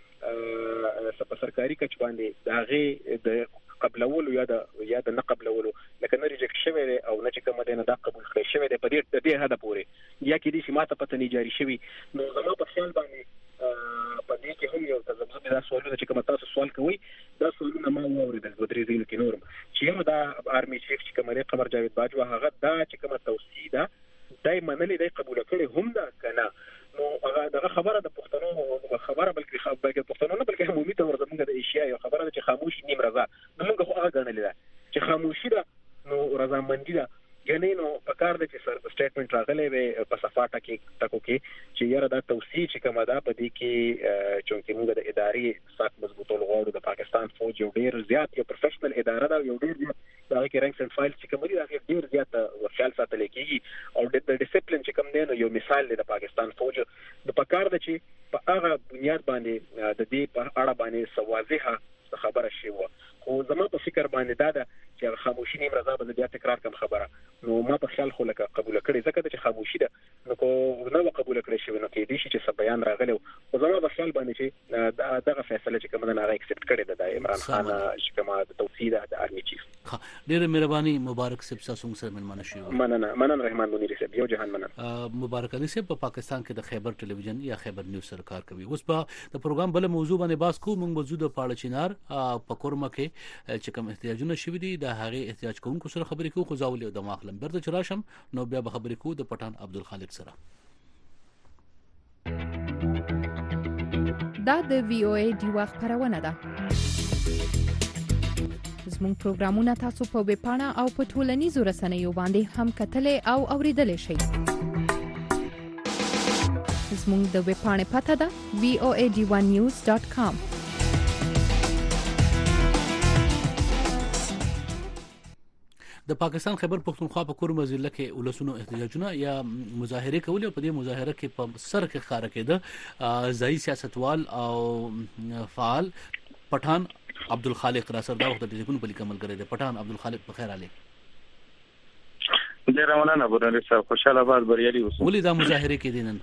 باندې په سرکاري کچ باندې د هغې د قبلولو یا د یا د نه قبلولو لکه نه ریجکټ شوی دی او نه چې کومه دی نه دا قبول کړی شوی دی په دې د دې حده پورې یا کېدای شي ماته پته نه جاري شوي نو زما په خیال باندې په دې کې هم یو تذبذب دا سوالونه چې کوم تاسو سوال کوئ دا سوالونه ما واورېدل دوه درې ځایونو کې نورم چې یو دا آرمي چیف چې کوم دی قمر جاوید باجوا هغه دا چې کومه توصیه ده دای منلې دی قبول کړي هم دا کنه نو هغه دغه خبره د پښتنو خبره بلکې خبره پښتنو نه بلکې عمومي تور زموږ د ایشیا یو خبره چې خاموش نیم رضا موږ خو هغه غنلې ده چې خاموشي ده نو رضامندي ده یعنی نو په کار د چې سر سټیټمنټ راغلی وي په صفاټه کې تکو کې چې یاره دا توصیه چې کومه ده په دې کې چونکې موږ د ادارې ساک مضبوطول غواړو د پاکستان فوج یو ډېر زیات یو پروفیشنل اداره ده یو ډېر زیات د هغې کې رینکس اینډ فایلز چې کوم دي د هغې ډېر زیات خیال ساتلی کېږي او د ډیسپلین چې کوم دی نو یو مثال دی د پاکستان فوج نو په کار ده چې په هغه بنیاد باندې د دې په اړه باندې څه واضحه خبره شوې وه خو زما په فکر باندې دا ده چې هغه خاموشي نیم رضا به بیا تکرار کم خبره نو ما په خیال خو لکه قبول کړي ځکه چې خاموشي ده نو کو نه قبول کړي شوی نو کېدای شي چې څه بیان راغلی خو زما په خیال باندې چې دغه فیصله چې کوم نه هغه اکسپټ کړي ده د عمران خان چې کومه د توصیه ده د آرمي چیف ډېره مهرباني مبارک صاحب تاسو سره ملمنه شو مننه مننه رحمان بنيري صاحب یو جهان مننه مبارک علي صاحب په پاکستان کې د خیبر ټلویزیون یا خیبر نیوز سره کار کوي اوس په د پروګرام بل موضوع باندې باس کو موږ موجود په چینار په کورما کې چې کوم احتیاجونه شوي دي د هغه احتیاج کوونکو سره خبرې کوو خو زاول د ماخلم برته چراشم نو بیا به خبرې کوو د پټان عبدالخالق سره دا د وی او ای دی وخت خبرونه ده زموږ پروګرامونه تاسو په ویب پاڼه او په ټولنیزو رسنیو باندې هم کتلې او اوریدلې شئ زموږ د ویب پاڼې پته ده وی او ای ډي ون نیوز ډاټ کام د پاکستان خیبر پختونخوا په کورما ضلع کې ولسونو احتجاجونه یا مظاهره کول او په دې مظاهره کې په سر کې ښکار کېده ځای سیاستوال او فعال پټان عبدالخالق را سره دا وخت د ټلیفون په لیکمل کړی دی پټان عبدالخالق بخیر علي ډیر مننه بنوري صاحب خوشاله آباد بریالي اوسئ ولې دا مظاهره کې دینن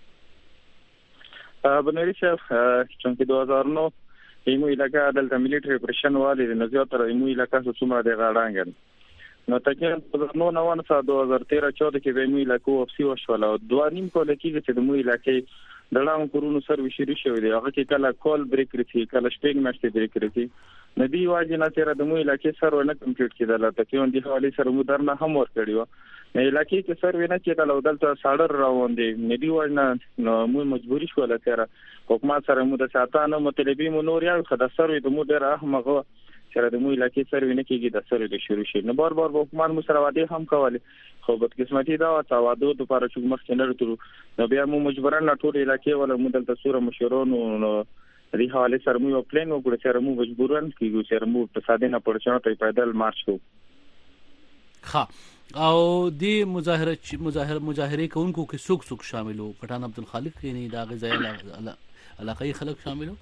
بنوري صاحب چې دوه هزار نو ایمو علاقہ دلته ملټری پرشن والي د نزیات تر ایمو علاقہ څومره د غاړانګن نو تکین په نو نو نه دوه هزار تیرہ چودہ کې ایمو علاقہ افسی وشول او دوه نیم کال کې چې د ایمو علاقې د لام کورونو سرویس شروع شوی دی هغه کې کله کال بریک لري کله شپږ میاشتې بریک لري ندی واجب نه تیر د مو علاقې سره نه کمپلیټ کیدل تکین دی حواله سره مو درنه هم ور کړیو نه علاقې کې سروې نه کېدل او دلته ساړر روان دي ندی واجب نو مو مجبوری شو لکه حکومت سره مو د ساتانه مطلبي مو نور یو خدای سروې د مو ډیر اهمغه سره د مو علاقې سروې نه کېږي د سروې د شروع شي نو بار بار حکومت مو سره وعده هم کوله خو بد قسمتي دا تاوادو د لپاره چې مخ کې نه راتلو نو بیا مو مجبورن ټول علاقې ولا مو دلته سوره مشورونو نو دې حواله سره مو پلان وکړ چې مو مجبورن کیږو چې مو تصادین پرچنه ته پیدل مارچ کو ها او دی مظاهره مظاهره مظاهره کوونکو کې څوک څوک شاملو پټان عبدالخالق یعنی دا غزای علاقې خلک شاملو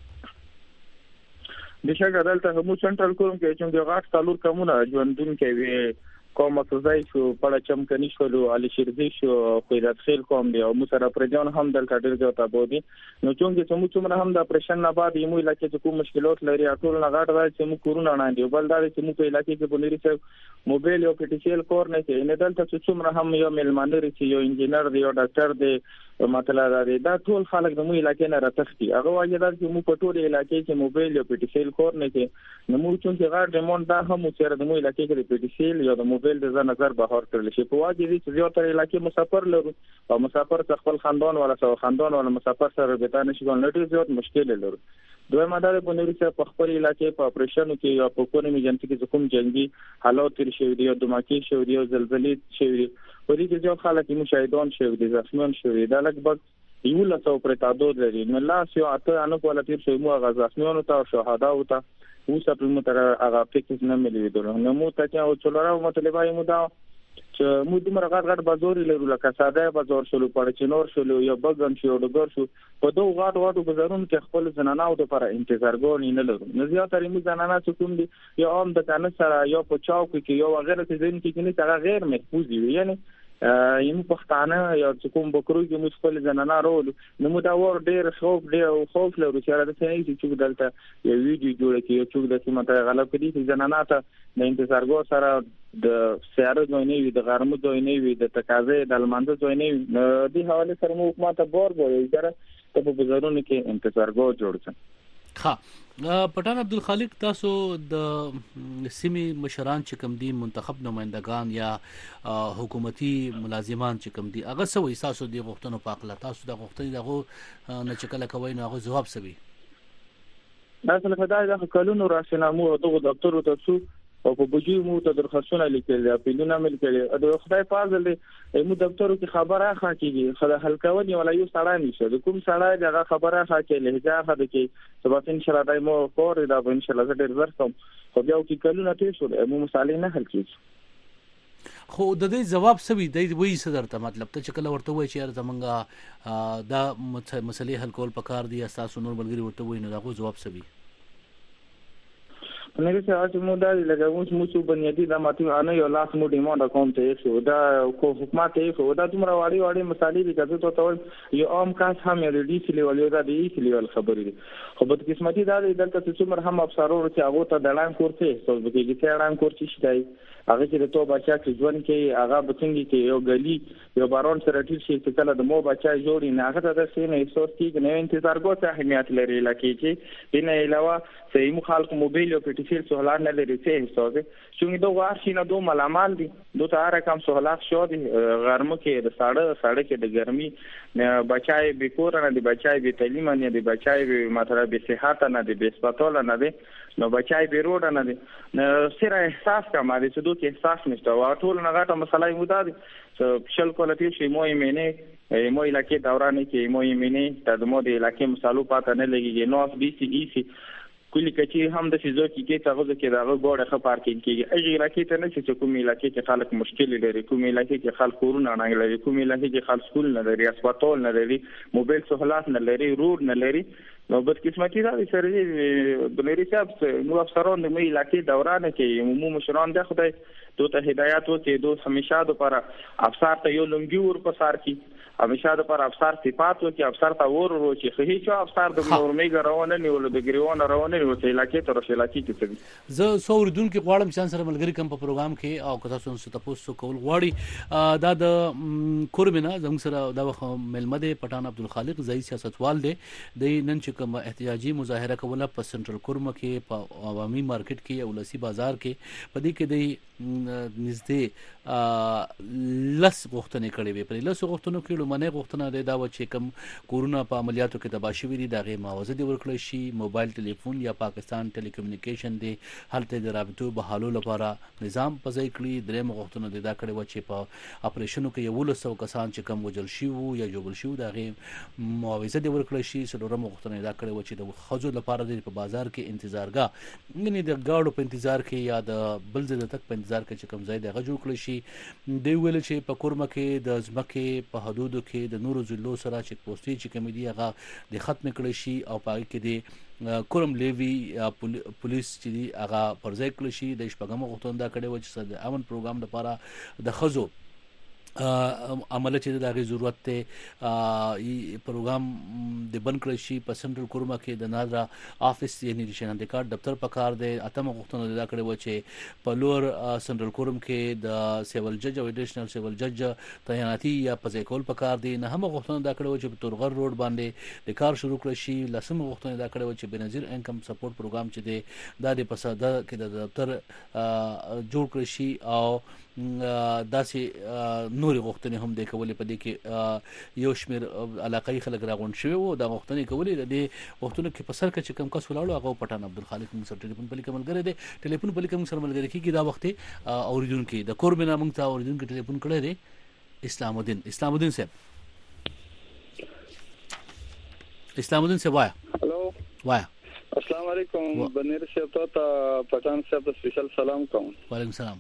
د شګه دلته مو سنټرل کوم کې چې د غاټ تالور کومه ژوندون کې وی کوم مخزای شو پړه چمکني شولو علي شیرزي شو خیرات خیل کوم دی او مو سره پرجان هم دلته ډیر ځوتا بودي نو چونګې چې مو څومره هم د اپریشن نه بعد یمو علاقې کې کوم مشکلات لري ټول نه غاټ راځي چې مو کورونا نه دی بل دا چې مو په علاقې کې بنري څه موبایل او پټیشل کور نه کې نه دلته څومره هم یو ملمانه لري چې یو انجینر دی او ډاکټر دی مطلب دا دا ټول خلک د مو علاقې نه راتښتي هغه وايي دا چې مو په ټول علاقې کې موبایل او پی ټی سیل کور نه کې نو مو چې غاړ ډیمون دا هم چې د مو علاقې کې د پی ټی سیل یا د موبایل د نظر بهر کړل شي په واجب دي چې یو تر علاقې مسافر لرو او مسافر خپل خاندان ولا سو خاندان ولا مسافر سره رابطه نشي کول نو ډیر زیات مشکل لرو دوی ماده په نوري سره په خپل علاقې په اپریشن کې یا په کومه میجنټ کې کوم جنگي حالات تر شوی دی او دماکي شوی دی او زلزلې شوی دی په دې کې ځو خلک مشاهدون شوی دي زخمیان شوی دا لګبګ یو لاسو پر تعداد لري نو لاس یو اته انو کوله تیر شوی مو غزاسمیانو ته شهدا او ته اوسه په متر هغه فکس نه ملي دي نو مو ته چې او څلورو مطلبای مو دا چې مو د مرغات غټ بازار لرو لکه ساده بازار شلو پړچنور شلو یا بغن شو ډګر شو په دوه غاټ غاټو بازارونو کې خپل زنانو لپاره انتظارګون نه لرو نو زیاتره مو زنانه چې کوم دي یا عام د کانه سره یا په چاوک کې یا وغیرہ څه ځین کې نه تر غیر محفوظ وي یعنی یم پښتانه یا کوم بکرو کې مو خپل زنانه رول نو مو دا ور ډیر خوف ډیر خوف لرو چې راځي چې دلته یو ویډیو جوړ کړي چې د سیمه غلط کړي چې زنانه ته د انتظارګو سره د سیاره ځویني وي د غرمو ځویني وي د تقاضې د المانده ځویني وي د حواله سره مو حکومت بور بور یې ته په بازارونو کې انتظارګو جوړ کړي ها پټان عبدالخالق تاسو د سیمې مشران چې کوم دي منتخب نمائندگان یا حکومتي ملازمان چې کوم دي هغه سوي تاسو د غوښتنو په اړه تاسو د غوښتنې دغه نه چکل کوي نو هغه جواب سوي اصل خدای د قانونو راشنامو او دغه دفتر ته څو او په بجو مو ته درخواستونه لیکل یا پیلونه مل کړي د خدای فضل دی مو دفترو کې خبره ښه کیږي خدای حلقاونی ولا یو سړی نشه د کوم سړی دغه خبره ښه کې لهجه ښه کې سبا ان شاء الله دایمو کور دا ان شاء الله ډیر ورکم خو بیا کې کلونه تیر شو مو مصالح نه حل کیږي خو د دې جواب سوي د وی صدر ته مطلب ته چکل ورته وای چې زمونږه دا مسلې حل کول پکار دي اساس نور بلګری ورته وای نه دا جواب سوي نه چې اته مو دا لګو مو څو بنیادی د ماته انه یو لاس مو ډیمانډ کوم ته شو دا کو حکومت یې خو دا تمره واړی واړی مصالې دي کته ته ټول یو عام کاس هم یې ډی سی لیول یو دا دی سی لیول خبرې دي خو په قسمتي دا دلته چې څومره هم افسرو چې هغه ته دلان کوړته څو به کې چې اعلان کوړ شي شي هغه چې د تو بچا کې ځوان کې هغه بڅنګي کې یو غلي یو بارون سره ټیل شي چې کله د مو بچا جوړی نه هغه د سینې احساس کې نه انتظارګو ته اهمیت لري لکه چې دینه علاوه سې مو خلک موبایل او پی ټی سیل سهولت نه لري څه احساس چې دوه واشي نه دوه ملامال دي دوه تاره کم سهولت شو دي غرمو کې د ساړه ساړه کې د ګرمي بچای به کور نه دي بچای به تعلیم نه دي بچای به مطلب به صحت نه دي به سپټول نه دي نو بچای به روډ نه دي نو سره احساس کما دي چې دوه کې احساس نشته وا ټول نه غټه مسله مو ده چې شل کولتی شي مو یې مینه مو علاقې دورانه کې مو یې مینه د مو د علاقې مسالو پاتې نه لګي نو بي سي ای سي کلی کچي هم د شیزو کې کې تاسو کې دا غوړه خ پارکینګ کې اجي علاقې ته نه چې کوم علاقې کې خلک مشکل لري کوم علاقې کې خلک کورونه نه لري کوم علاقې کې خلک سکول نه لري اسپیټال نه لري موبایل سہولت نه لري روډ نه لري نو بد قسمتي دا سره بلری صاحب نو افسران د مې علاقې دورانه کې عمومي مشران د خدای دوته هدایت وکړي دوه همیشه د پر افسر ته یو لنګي ور پسار کی همیشه د پر افسر صفات وکړي افسر ته ور ور چې خو هیڅ افسر د نورمي غراونه نیول د ګریوان راونه نیول چې علاقې تر شلاکی کې زه سوردون کې غواړم چې سره ملګری کم په پروګرام کې او کتا سن تاسو کول غواړي دا د کوربنا زموږ سره دا ملمده پټان عبدالخالق ځای سیاستوال دی د نن چې کوم احتجاجي مظاهره کوله په سنټرل کورم کې په عوامي مارکیټ کې او لسی بازار کې په دې کې د نږدې لس غوښتنې کړې وي په لس غوښتنو کې لمنه غوښتنه ده دا و چې کوم کورونا په عملیاتو کې تباشي وي د غي معاوضه دی ورکړل شي موبایل ټلیفون یا پاکستان ټلیکومونیکیشن دی هلته د رابطو بحالو لپاره نظام پځای کړی درې غوښتنه ده دا کړې و چې په اپریشنو کې یو لسو کسان چې کوم وجل شي وو یا جوړ شي د غي معاوضه دی ورکړل شي سلورم غوښتنه دا کړې و چې د خځو لپاره د په بازار کې انتظارګاه یعنی د گاډو په انتظار کې یا د بل ځای تک په انتظار کې چې کوم ځای د غجو کړی شي دی ویل چې په کورمه کې د ځمکې په حدودو کې د نورو ضلعو سره چې پوسټي چې کوم دي هغه د ختم کړی شي او پای کې د کورم لیوی پولیس چې دی هغه پرځای کړی شي د شپږم غوښتنه دا کړې و چې د امن پروګرام لپاره د خزو عمله چې د غي ضرورت ته پروګرام د بن کړی شي په سنټرل کورما کې د نادرا افیس یعنی د شناخت کارت دفتر په کار دی اتمه غوښتنه دا کړې و چې په لور سنټرل کورم کې د سیول جج او ایډیشنل سیول جج تعیناتي یا پځې کول په کار دی نه هم غوښتنه دا کړې و چې په تورغر روډ باندې د کار شروع کړی شي لسمه غوښتنه دا کړې و چې بنظیر انکم سپورټ پروګرام چې دی دا د پساده کې د دفتر جوړ کړی شي او داسې نوري غوښتنې هم د کولې په دې کې یو شمېر علاقايي خلک راغون شوی وو دا غوښتنې کولې د غوښتنو کې په سر کې چې کم کس ولاړو هغه پټان عبدالخالق موږ سره ټلیفون په لیکه ملګری دی ټلیفون په لیکه موږ سره ملګری کیږي دا وخت اوریدونکو د کوربنا موږ ته اوریدونکو ټلیفون کړی دی اسلام الدین اسلام الدین صاحب اسلام الدین صاحب وایا هلو وایا السلام علیکم بنیر صاحب ته پټان صاحب ته سپیشل سلام کوم وعلیکم السلام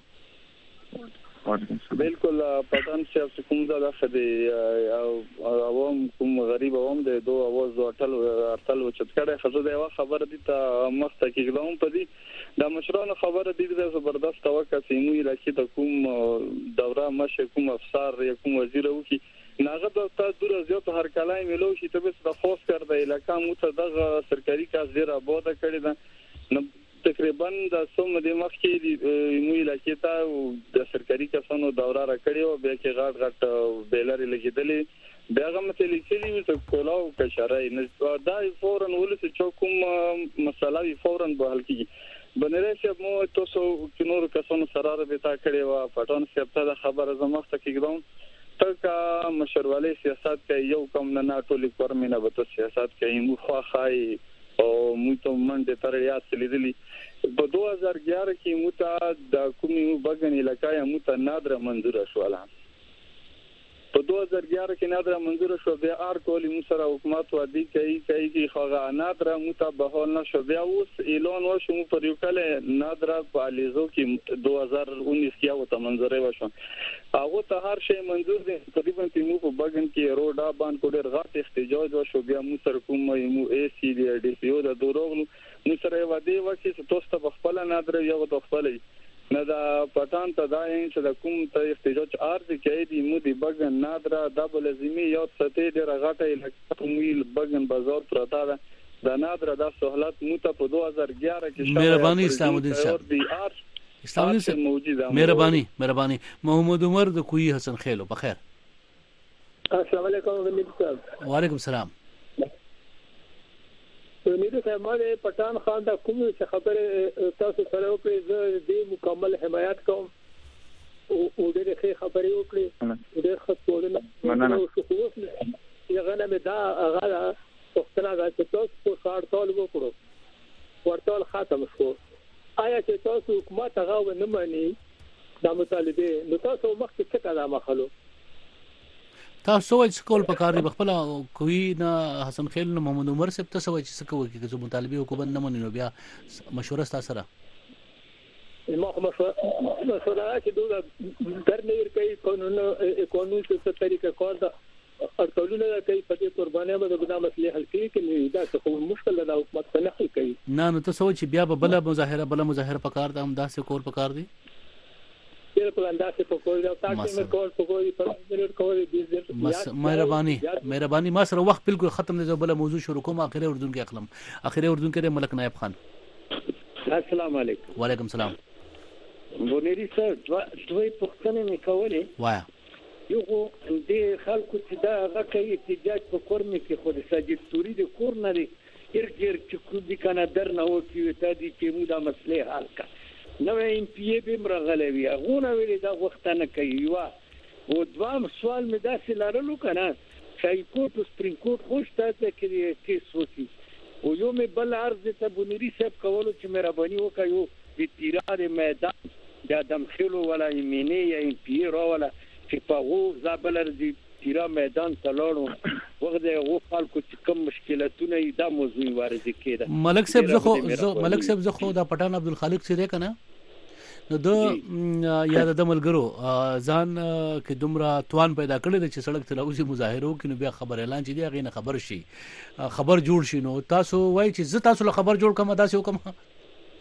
بالکل پټان صاحب کوم زړه خدي او عوام کوم غریب عوام د دوه اواز ورتل ورتل چتکړه خزو دا خبر دي ته مخته کې ګلوم پدې د مشرانو خبره دي د زبردست توقع سیمو علاقې ته کوم دوره مشه کوم افسر یا کوم وزیر او کې ناغه د تاسو د زیات هر کلای ملو شي ته بس د خوف کړ د علاقې مو ته د سرکاري کاس ډیر آباد کړی دا تقریبا د سوم د مخ کې د مو علاقې ته د سرکاري کسانو دوره را کړی او بیا کې غاټ غاټ بیلر لګیدلې بیا هم ته لیکلي چې کولاو کشرای نه دا فورن ولس چې کوم مسله فورا به حل کیږي بنره چې مو تاسو کینور کسانو سره رابطه کړې و پټان صاحب ته خبره زمخته کېږم تک مشرواله سیاست کوي یو کم نه ټولې کورمینه به سیاست کوي مو خواخای او مو ته منډه تر یاد لیدلې په دوه هزار اګیاره کې مو ته د کومي بغن علاقې مو ته نادره منظور شوله په دوه هزار اګیاره کې نادره منظور شو بیا ار کولی مو سره حکومت وادي کوي کوي چې خغه نادره مو ته به هول نشو بیا اوس اعلان وشو مو پر یو کله نادره په الیزو کې دوه هزار اونیس کې او ته منظورې وشو هغه ته هر شی منظور دي تقریبا چې مو په بغن کې روډا باندې کوډر غاټ احتجاج وشو بیا مو سره کوم مو ای سی دی ډي پی او د دروغلو مو سره وادي وکي چې تاسو په خپل نادره یو د خپل نه دا پټان ته دا چې د کوم ته احتجاج ارز کوي دی مو دی بغن نادره دبل لازمي یو ستې د رغټه الکترومیل بغن بازار پراته ده د نادره د سہولت مو ته په دوه هزار اګیاره کې مهرباني اسلام الدین صاحب اسلام الدین صاحب مهرباني مهرباني محمد عمر د کوی حسن خیلو بخیر السلام علیکم وعلیکم السلام امید صاحب باندې پټان خان دا کوم څه خبره تاسو سره وکړي زه دې مکمل حمایت کوم او ډېر ښه خبرې وکړي ډېر ښه ټولنه مننه یغه نه دا هغه پښتنه دا چې تاسو په څارتال وکړو ورتال ختم شو آیا چې تاسو حکومت هغه نه مانی دا مطالبه نو تاسو مخکې څه قدم اخلو تاسو وایي چې کول پکار دی خپل کوی نه حسن خیل نه محمد عمر صاحب تاسو وایي چې څه کوي چې مطالبه حکومت نه مني نو بیا مشوره تاسو سره ما مشوره چې دوه درنیر کوي قانون قانون څه طریقه کار دا ارټولونه کوي په دې قربانه به د مسلې حل کوي کې دا څه مشکل ده حکومت څنګه حل کوي نه نو تاسو وایي چې بیا به بل مظاهره بل مظاهره پکار ده هم دا څه کول پکار دی بالکل اندازه په کوی دا تاسو مې کول په کوی په منټ کوی دې مهرباني مهرباني ما سره وخت بالکل ختم دی بل موضوع شروع کوم اخره اردن کې اقلم اخره اردن کې ملک نائب خان السلام علیکم وعلیکم السلام بونری سره دوی پښتنه مې کولې وایا یو دې خلکو چې دا غکه احتجاج په کورم کې خو د ساجد توري د کور نه دی ارګر چې کو دي کنه درنه و چې ته دې چې موږ د مسلې حل کا نو ایم پی ای به مرغلوي هغه نو ویل دا وخت نه کوي وا او دوام سوال مې داسې لارلو کنه چې کوټ سپرینګ کوټ خوشته ته کې کیس وتی او یو مې بل عرض ته بونری صاحب کولو چې مهرباني وکړو د تیرار میدان د دمخلو ولا یمینه یا ایم پی ای را ولا چې په غو زابلر دي تیرا میدان تلونو وخت یو خلکو چې کوم مشکلاتونه دا موضوع وارد کړي ملک صاحب زه خو ملک صاحب زه خو دا پټان عبدالخالق چې ده کنه نو د یا د ملګرو ځان کې دومره توان پیدا کړی چې سړک ته راوځي مظاهره وکړي نو بیا خبر اعلان چې دی هغه نه خبر شي خبر جوړ شي نو تاسو وایي چې زه تاسو له خبر جوړ کوم داسې وکم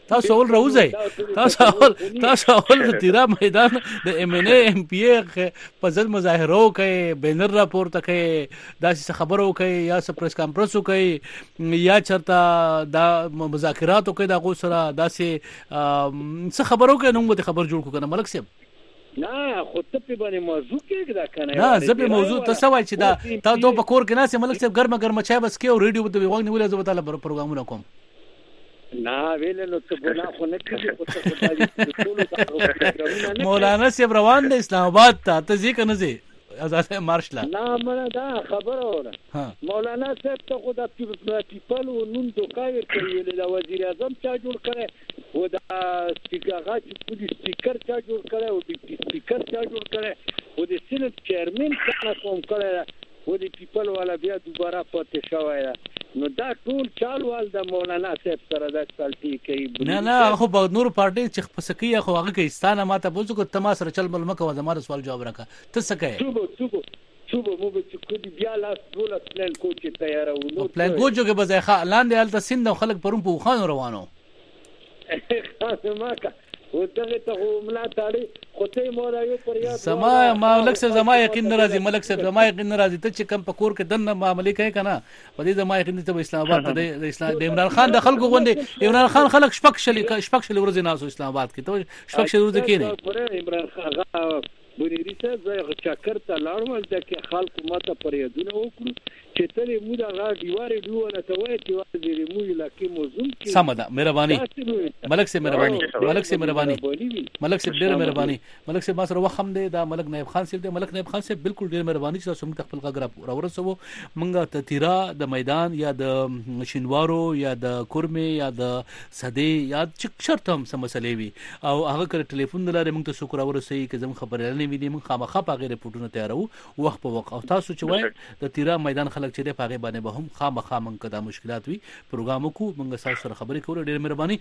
تاسو اول راوځي تاسو اول تاسو اول د تیرا میدان د ام ان ای ام پی ای په ځل مظاهره کوي بینر راپورته کوي داسې خبرو کوي یا پریس کانفرنس کوي یا چرته دا مذاکرات کوي دا غو سره داسې څه خبرو کوي نو مو خبر جوړ کنه ملک صاحب نه خو ته په باندې موضوع کې دا کنه نه زبې موضوع ته سوای چې دا تا دو په کور کې ناس ملک صاحب ګرمه ګرمه چای بس کې او ریډیو په وګ نیولې زه تعالی پروګرامونه کوم نه ویل نو ته ګناه خو نه کیږي خو ته خدای مولانا صاحب روان د اسلام آباد ته ته ځکه نه زی ازاده مارشلا نه مړه دا خبره وره مولانا صاحب ته خو د پیپل و نون دوکایر کوي د وزیر اعظم چا جوړ کړي و د سپیکر غاټ پولیس سپیکر چا جوړ کړي او د سپیکر چا جوړ کړي و د سینټ چیرمن څنګه کوم کړي و د پیپل والا بیا دوباره پاتې شوی نو دا ټول چالوال د مولانا صاحب سره د سالتي کوي نه نه خو په نور پارټي چې پسکی خو هغه کې استانه ماته بوزو کو تماس رچل بل مکه و زماره سوال جواب راکا ته سکه صبح صبح صبح مو به چې کوم بیا لاس ټول پلان کوچ تیار و نو پلان کوچو کې به ځای لاندې الته سند خلک پرون په خان روانو خاصه ماکه و دغه ته ملا تاړي خو ته مولا یو پر یاد سما مالک صاحب زما یقین ناراضي ملک صاحب زما یقین ناراضي ته چې کم په کور کې دنه معاملې کوي کنه په دې زما یقین ته اسلام آباد ته د اسلام د عمران خان د خلکو غونډه عمران خان خلک شپک شل شپک شل ورځې ناسو اسلام آباد کې ته شپک شل ورځې کې نه عمران خان بنيري ته زه چکر ته لاړم چې خلکو ماته پریادونه وکړو چې ته مو دا غا دیواره دوه ته وای چې وای دې مو لکه موزون کې سمدا مهرباني ملک سے مهرباني ملک سے مهرباني ملک سے ډېر مهرباني ملک سے ما سره وخت هم دی دا ملک نائب خان صاحب دی ملک نائب خان صاحب بالکل ډېر مهرباني چې تاسو موږ خپل غږ راورسوو موږ ته تیرا د میدان یا د شینوارو یا د کورمه یا د صدې یا چې شرط هم سم مسلې وي او هغه کړه ټلیفون دلاره موږ ته شکر اورسي چې زم خبرې نه وي موږ خامخا په غیر پټونه تیارو وخت په وخت او تاسو چې وای د تیرا میدان خلک چې په هغه باندې به هم خامخا موږ دا مشکلات وي پروګرام کو موږ تاسو سره خبرې کول ډېر مهرباني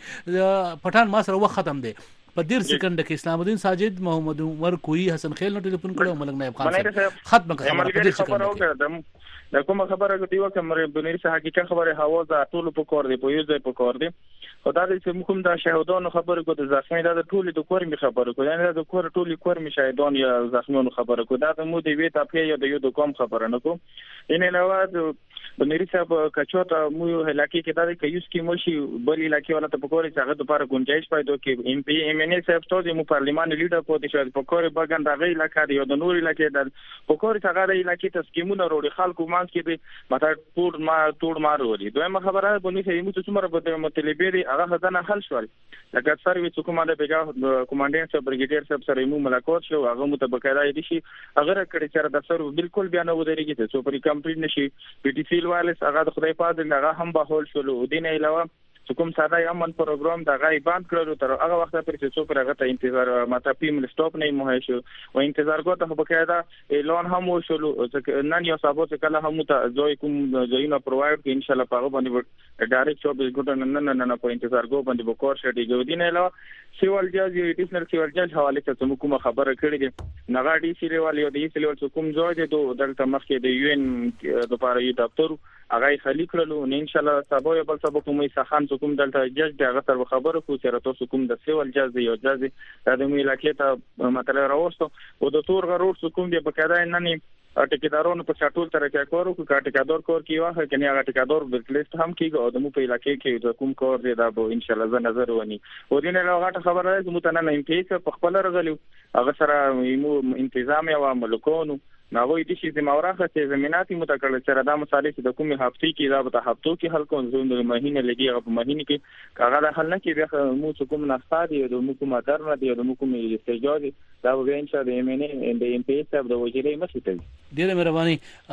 پټان ما سره وخت ختم دی په ډیر سکند کې اسلام الدین ساجد محمد عمر کوئی حسن خیل نو ټلیفون کړو ملک نائب خان صاحب ختم کړه په ډیر سکند کې دا کومه خبره کوي چې مې بنيري صاحب حقیقت خبره هوا ز ټول په کور دی په یو ځای په کور دی خدای دې چې موږ دا شهودانو خبره کو د زخمي دا ټول د کور می خبره کو یعنی د کور ټول کور می شهودان یا زخمیونو خبره کو دا مو دی وی ته یا د یو د کوم خبره نه کو ان علاوه بنيري صاحب کچوټه مو هلاکی کې دا کې یوس کې مشي بل علاقې ولا ته پکورې څنګه د لپاره گنجائش پیدا کې ام پی ام ان ای صاحب ته مو پارلمان لیډر پوتې شو پکورې بغان دا غي علاقې دی د نور علاقې د پکورې څنګه د علاقې ته سکیمونه وروړي خلکو مان کې به ماته ټول ما ټول ماروري دویمه خبره بني صاحب مو څومره به مطلبې دی هغه خدانه حل شول لکه سرویس حکومت بیګا کمانډنټ صاحب بریګیډیر صاحب سره مو ملاقات شو هغه مو ته بقایده دي شي هغه کړي چې د سر بالکل بیان و درېږي ته سو پرې کمپلیټ نشي پی ټی سی وایلس هغه د خدای په دې هغه هم به هول شول او دین علاوه کوم ساده امن پروګرام دا غي باند کړو تر هغه وخت پرې چې څو پر هغه ته انتظار ماته پیم سټاپ نه مو شو او انتظار کوته په قاعده اعلان هم وشول نن یو سبا چې کله هم ته زوی کوم زوینه پرووایډ کې ان شاء الله په باندې ډایرکټ چوبیس غنټه نن نن نه په انتظار کو باندې وکور شټي جو دین علاوه سیول جاج ایډیشنل سیول جاج حواله ته کومه خبره کړې دي نغاډي سیریوال یو دی سیول کوم زوی دی دلته مخکې د یو ان د پاره یو دفتر هغه خلی کړلو ان شاء الله سبا یو بل سبا کومه سخان کوم دلته جج دی هغه تر خبره کو چې تاسو کوم د سیول جج دی یو جج دی د مې علاقې ته مطلب راوستو او د تور غرور کوم دی بقاعده نن ټیکدارونو په چاټول تر کې کورو کو ټیکدار کور کې واه کني هغه ټیکدار د لیست هم کېږي او د مو په علاقې کې د کوم کور دی دا به ان شاء الله ز نظر ونی او دینه راغټه خبره ده مو ته نه ام پی په خپل رغلو هغه سره مو انتظام او ملکونو ناوې د شي زموراخه چې زميناتي متکړه چې دا مسالې چې د کومي هفتې کې دا به هفتو کې حل کوم زوم د مهینه لګي هغه په مهینه کې کاغه د حل نه کې به مو کوم نفادي د مو کوم درنه دی د مو کوم استجاز دا به ان شاء الله یمنه د ام پی صاحب د وزیرې مسته ډیره مهرباني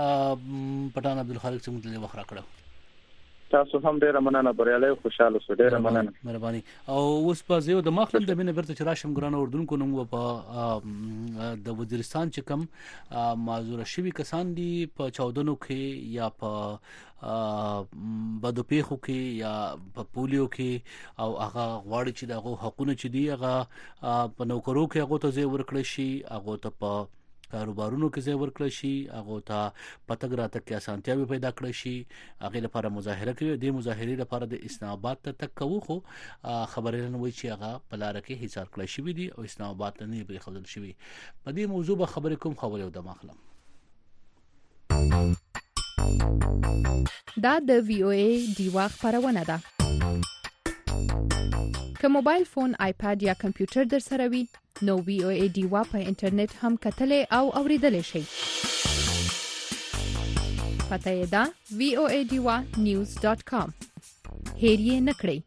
پټان عبدالخالق څنګه ته وخت راکړو تاسو هم ډیره مننه بریالي خوشاله سو ډیره مننه مهرباني او اوس په زیو د مخلم د مینه برته چې راشم ګران اردن کو نوم په د وزیرستان چې کم معذور شوی کسان دي په چودنو کې یا په بدو پیخو کې یا په پولیو کې او هغه غواړي چې دغه حقونه چې دی هغه په نوکرو کې هغه ته زی ورکړي شي هغه ته په کاروبارونو کې ځای ورکړل شي، هغه ته پتګ راتګ کې اسانتیاوي پیدا کړل شي، هغه لپاره مظاهره کوي. د مظاهرې لپاره د اسلام آباد ته تک کوو، خو خبرې نه وایي چې هغه په لار کې حصار کړل شي دي او اسلام آباد ته نه پرې خودل شي. په دې موضوع به خبرې کوم خبرې او د مخلم دا د وی او ای دیوا خبرونه ده. که موبایل فون، آیپاد یا کمپیوټر در سره وي نو وی او ای دیوا په انټرنیټ هم کتلې او اوریدلې شي. پته یې ده وی او ای دیوا نیوز ډاټ کام. هیر یې نکړئ.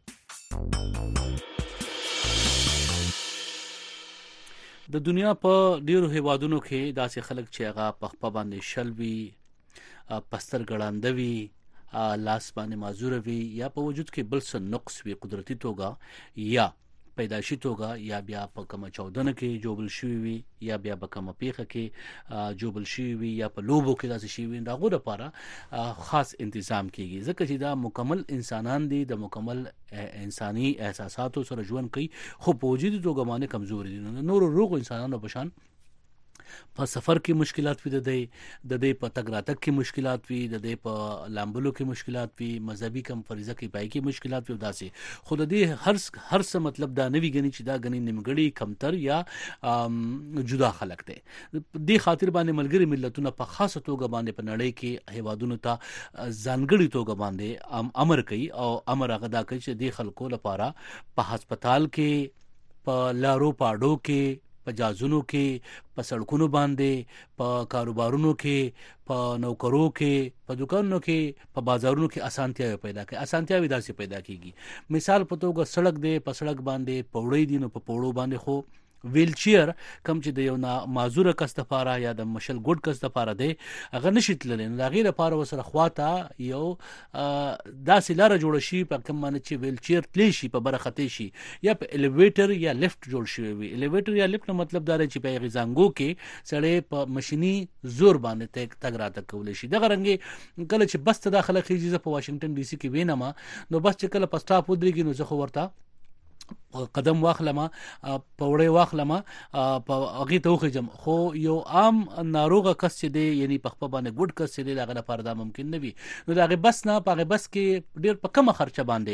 د دنیا په ډیرو هیوادونو کې داسې خلک چې هغه په خپل باندې شلوي، پستر ګړاندوي، لاس باندې معذور وي یا په وجود کې بل څه نقص وي قدرتي توګه یا پیدایشي توګه یا بیا په کومه چودنه کې جوبل شوی وي یا بیا په کومه پیخه کې جوبل شوی وي یا په لوبو کې داسې شي وي، دغه لپاره خاص تنظیم کیږي ځکه چې دا مکمل انسانان دي، د مکمل انساني احساساتو سره ژوند کوي، خو په وجود توګه باندې کمزوري دي. نور روغ انسانانو په شان په سفر کې مشکلات وي، د دې د دې په تګ راتګ کې مشکلات وي، د دې په لامبلو کې مشکلات وي، مذهبي کم فریضه کې پای کې مشکلات وي. داسې خو د دې هر هر څه مطلب دا نه وی غني چې دا غني نیمګړی کمتر یا جدا خلق دي. د خاطر باندې ملګری ملتونه په خاصه توګه باندې په نړۍ کې هیوادونو ته ځانګړي توګه باندې امر کوي او امر هغه دا کوي چې د خلکو لپاره په هسپتال کې، په لارو پاډو کې، په جازونو کې، په سړکونو باندې، په کاروبارونو کې، په نوکرو کې، په دکانونو کې، په بازارونو کې اسانتیاوي پیدا کړي. اسانتیاوي داسې پیدا کیږي، مثال په توګه سړک دی، په سړک باندې پوړې دي، نو په پوړو باندې خو ویل چیر کم چې د یو معذور کس لپاره یا د مشل ګډ کس لپاره دی هغه نشي تللی، نو هغې لپاره ورسره خواته یو داسې لاره جوړه شي په کوم باندې چې ویل چیر تلی شي، په بره خطې شي، یا په الیویټر یا لفټ جوړ شوی وي. الیویټر یا لفټ نه مطلب دا دی چې په هغې زنګو کې سړی په مشیني زور باندې تګ راتګ کولی شي. دغه رنګې کله چې بس ته داخله خیږي، زه په واشنګټن ډي سي کې وینم، نو بس چې کله په سټاپ ودرېږي نو زه خو ورته قدم واخلم، پوړې واخلم، په هغه ته وخجم، خو یو عام ناروغه کس چې دی یعنی په خپل باندې ګډ کس چې دی هغه لپاره دا ممکن نه وي. نو دا هغه بس نه په هغه بس کې ډیر په کمه خرچه باندې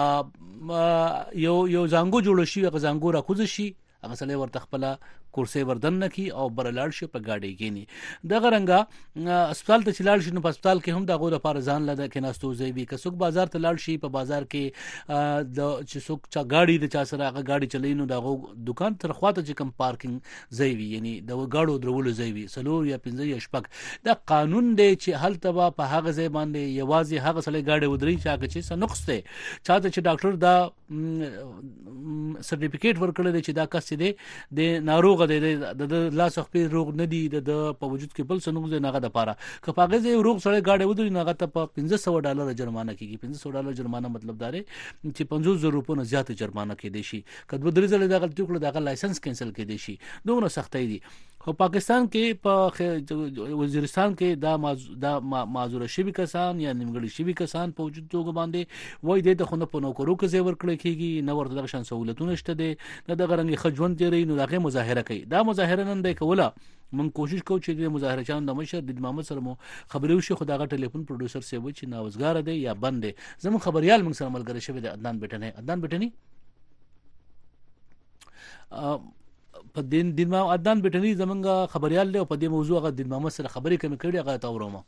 یو یو زنګو جوړ شي، هغه زنګو را کوز شي، هغه سره ورته خپل کورسي وردن نکي او برلاړ شي په گاډي کې ني. دغه رنګه هسپتال ته چلاړ شي، نو په هسپتال کې هم دغه لپاره ځان لده کې ناستو زی وي. که څوک بازار ته لاړ شي، په بازار کې د چې څوک چا گاډي د چا سره هغه گاډي چلای، نو دغه دکان تر خواته چې کم پارکینګ زی وي، یعنی د گاډو درولو زی وي، سلور یا پنځه یا شپږ. دا قانون دی چې هل تبا په هغه ځای باندې یوازې هغه سړی گاډي ودري چې هغه چې نقص دی، چاته چې ډاکټر دا سرټیفیکیټ ورکړل دی چې دا کس دی د ناروغ دی، د لاس خپل روغ نه دی، د په وجود کې بل څه نقص دی، هغه د پاره که په هغه ځای روغ سړی گاډي ودري، هغه ته په پنځه سوه ډالر جرمانه کیږي. پنځه سوه ډالر جرمانه مطلب دا دی چې پنځوس زره روپیو نه زیات جرمانه کېدی شي. که دوه درې ځله دا غلطي وکړه، دغه لایسنس کینسل کېدی شي. دومره سختۍ دي. خو پاکستان کې په وزیرستان کې دا دا معذور شوي کسان یا نیمګړي شوي کسان په وجود توګه باندې وای دی د خو نه په نوکرو کې ځای ورکړی کېږي، نه ورته دغه شان سهولتونه شته دی، نه دغه رنګې ښه ژوند تېروي، نو د هغې مظاهره کوي. دا مظاهره نن دی کوله، من کوشش کوو چې د مظاهرچیانو د مشر د محمد سره مو خبرې وشي، خو دغه ټلیفون پروډوسر صاحب وایي چې ناوزګاره دی یا بند دی. زموږ خبریال موږ سره ملګری شوی دی عدنان بیټنی. عدنان بیټنی په دین دین ما عدنان بیټنی زمونږ خبریال دی او په دې موضوع هغه د محمد سره خبرې کوي کړي، هغه ته وروم.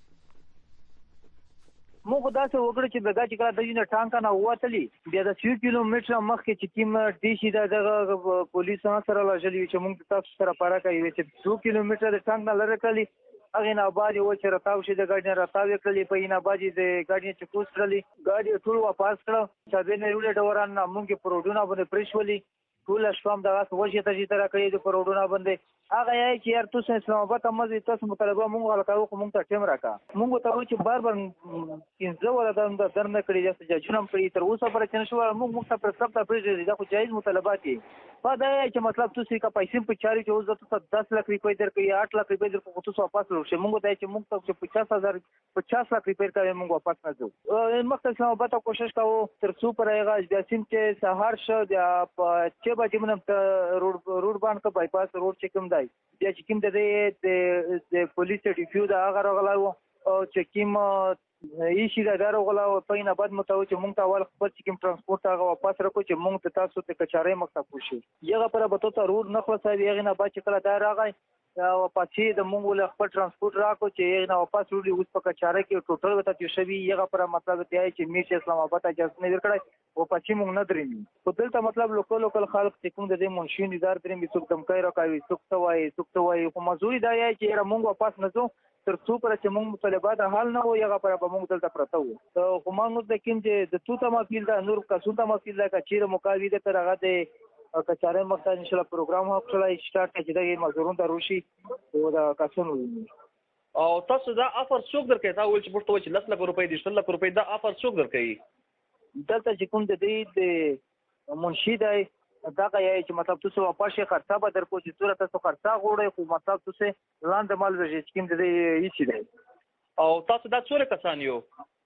موږ داسې وکړو چې دغه چې کله د یو ټانک نه ووتلی، بیا د یو کیلومتر مخکې چې کوم ډي سي دغه پولیس سره لاجلی چې موږ تاسو سره پاره کوي چې دوه کیلومتر د ټانک نه لره کلی هغه نه باندې و چې راتاو شي د ګاډي نه راتاو کړلی، په نه باندې د ګاډي چې کوس کړلی، ګاډي ټول واپس کړو چې به نه وړي ډوران موږ پروډونه باندې پریشولي ټول شپم دغه وجه ته چې تر کړی د پروډونه باندې هغه یې چې یار تاسو اسلام آباد ته مزه تاسو مطالبه مونږ غلطاو خو مونږ ته ټیم راکا مونږ ته و چې بار بار پنځه ولا د درنه کړی چې جنم کړی تر اوسه پر چنه شو مونږ مونږ ته پر سب ته پریږدي دا خو جایز مطالبات دي. په دا چې مطلب تاسو کا پیسې په چاري چې اوس تاسو دس لک روپۍ درکې آठ لک روپۍ درکې تاسو واپس ورشئ موږ ته چې موږ ته پچاس هزار پچاس لک روپۍ کوي موږ واپس نه ځو مخکې اسلام آباد ته کوشش کوو تر څو پر هغه جاسم چې سهار شو د چې به موږ روډ روډ باندې بای پاس روډ چې کوم دی چې کوم دی د پولیس ډیفیو دا هغه راغلاو او چې کوم ایشي دا دروغلا او پاینه بعد متو چې مونږ ته اول خپل چې کوم ترانسپورت هغه واپس راکو چې مونږ ته تاسو ته کچاري مکتب وشي یغه پر به ته روډ نه خلاصوي یغه نه بعد چې کله دا راغی او پاتې د مونږ ول خپل ترانسپورت راکو چې یغه نه واپس روډي اوس په کچاري کې ټوټل وته چې شوی یغه پر مطلب دی چې میشه اسلام آباد ته اجازه نه ورکړای او پاتې مونږ نه درېمی په دلته مطلب لوکل لوکل خلک چې کوم د دې منشي نظر درېمی څوک تم کوي راکوي څوک توای څوک توای خو مزوري دی چې مونږ واپس نه ځو تر څو پر چې موږ مطالبات حل نه وو یغه پر به موږ دلته پرته وو ته خو موږ د کوم چې د توته مافیل دا نور کسو ته مافیل دا کچیر مقاوی د تر هغه د کچاره مخته ان شاء الله پروګرام هو خپل سٹارټ کړي دا مزورون ته روشي او دا کسونو او تاسو دا افر څوک درکې تا ول چې پښتو چې لس لک روپۍ دي شل لک روپۍ دا افر څوک درکې دلته چې کوم د دې د منشي دی دا کوي چې مطلب تاسو واپس خرڅه به درکو چې تور تاسو خرڅه غوړې خو مطلب تاسو لاندې مال وژي چې کوم دې هیڅ دی او تاسو دا څوره کسان یو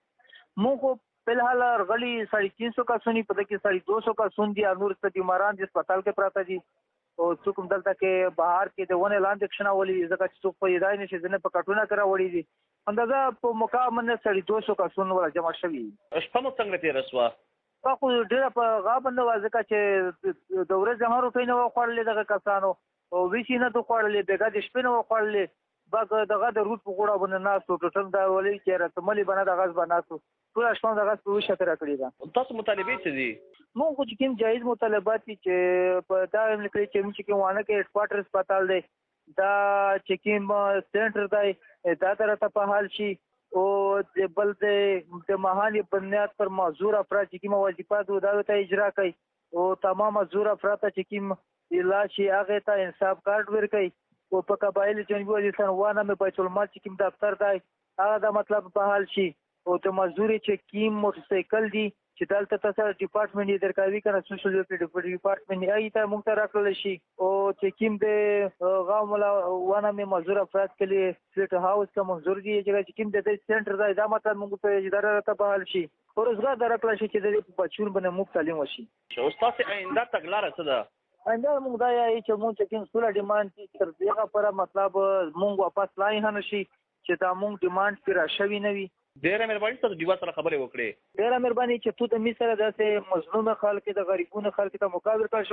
موږ په الحال غلي ساڑھے تین سو کسونی په دغه ساڑھے دو سو کسون دي انور ست بیماران د هسپتال کې پراته دي او څوک دلته کې بهر کې د ونه لاندې کښنه ولي ځکه چې څوک په یدای نشي ځنه په کټونه کرا وړي دي اندازه په مقام نه ساڑھے دو سو کسون ولا جمع شوي شپه مو څنګه تیر رسوا خو ډیره په غاب نه وځکه چې د ورځې هم روټین و خړلې دغه کسانو او ویشي نه د خړلې بیګا د شپې نه و خړلې باغ دغه د روټ په غوړه باندې ناسو ټوټل دا ولې چې راتملي بنه د غاز بناسو ټول شپه د غاز په وشه تر کړی دا تاسو مطالبه څه دي مو خو چې کوم جایز مطالبات چې په دا هم لیکلي چې چې کوم وانه کې هډ کوارټر هسپتال دی دا چې کوم سنټر دی دا ترته په حال شي او د بل د مهالي بنیاد پر معذور افراد چې کوم واجبات و دا ته اجرا کوي او تمام معذور افراد چې کوم علاج شي هغه ته انصاف کارت ورکړي او په قبایل جنوبي وزیرستان وانه مې بیت المال چې کوم دفتر دی هغه دا مطلب په حال شي او ته مزدوري چې کوم موټر سایکل دی چې دلته تاسو ډپارټمنټ یې درکوي کنه سوشل ویلفیر ډپارټمنټ یې ته موږ ته راکړل شي او چې کوم د غاو ملا وانه مې مزدور افراد کلی سټ هاوس کا مزدور دي چې کوم د سنټر دی دا مطلب موږ ته اداره ته بحال شي او روزګار درکړل شي چې د بچون باندې موږ تعلیم وشي او تاسو آینده تګلارې څه ده آینده موږ دا یې چې موږ چې کوم سوله ډیماند تر دغه پر مطلب موږ واپس لای هنه شي چې دا موږ ډیماند پر شوی نه وي ډیره مهرباني تاسو دیوا سره خبرې وکړې ډیره مهرباني چې تو د می سره داسې مظلوم خلک د غریبونو خلک ته مقابل کړ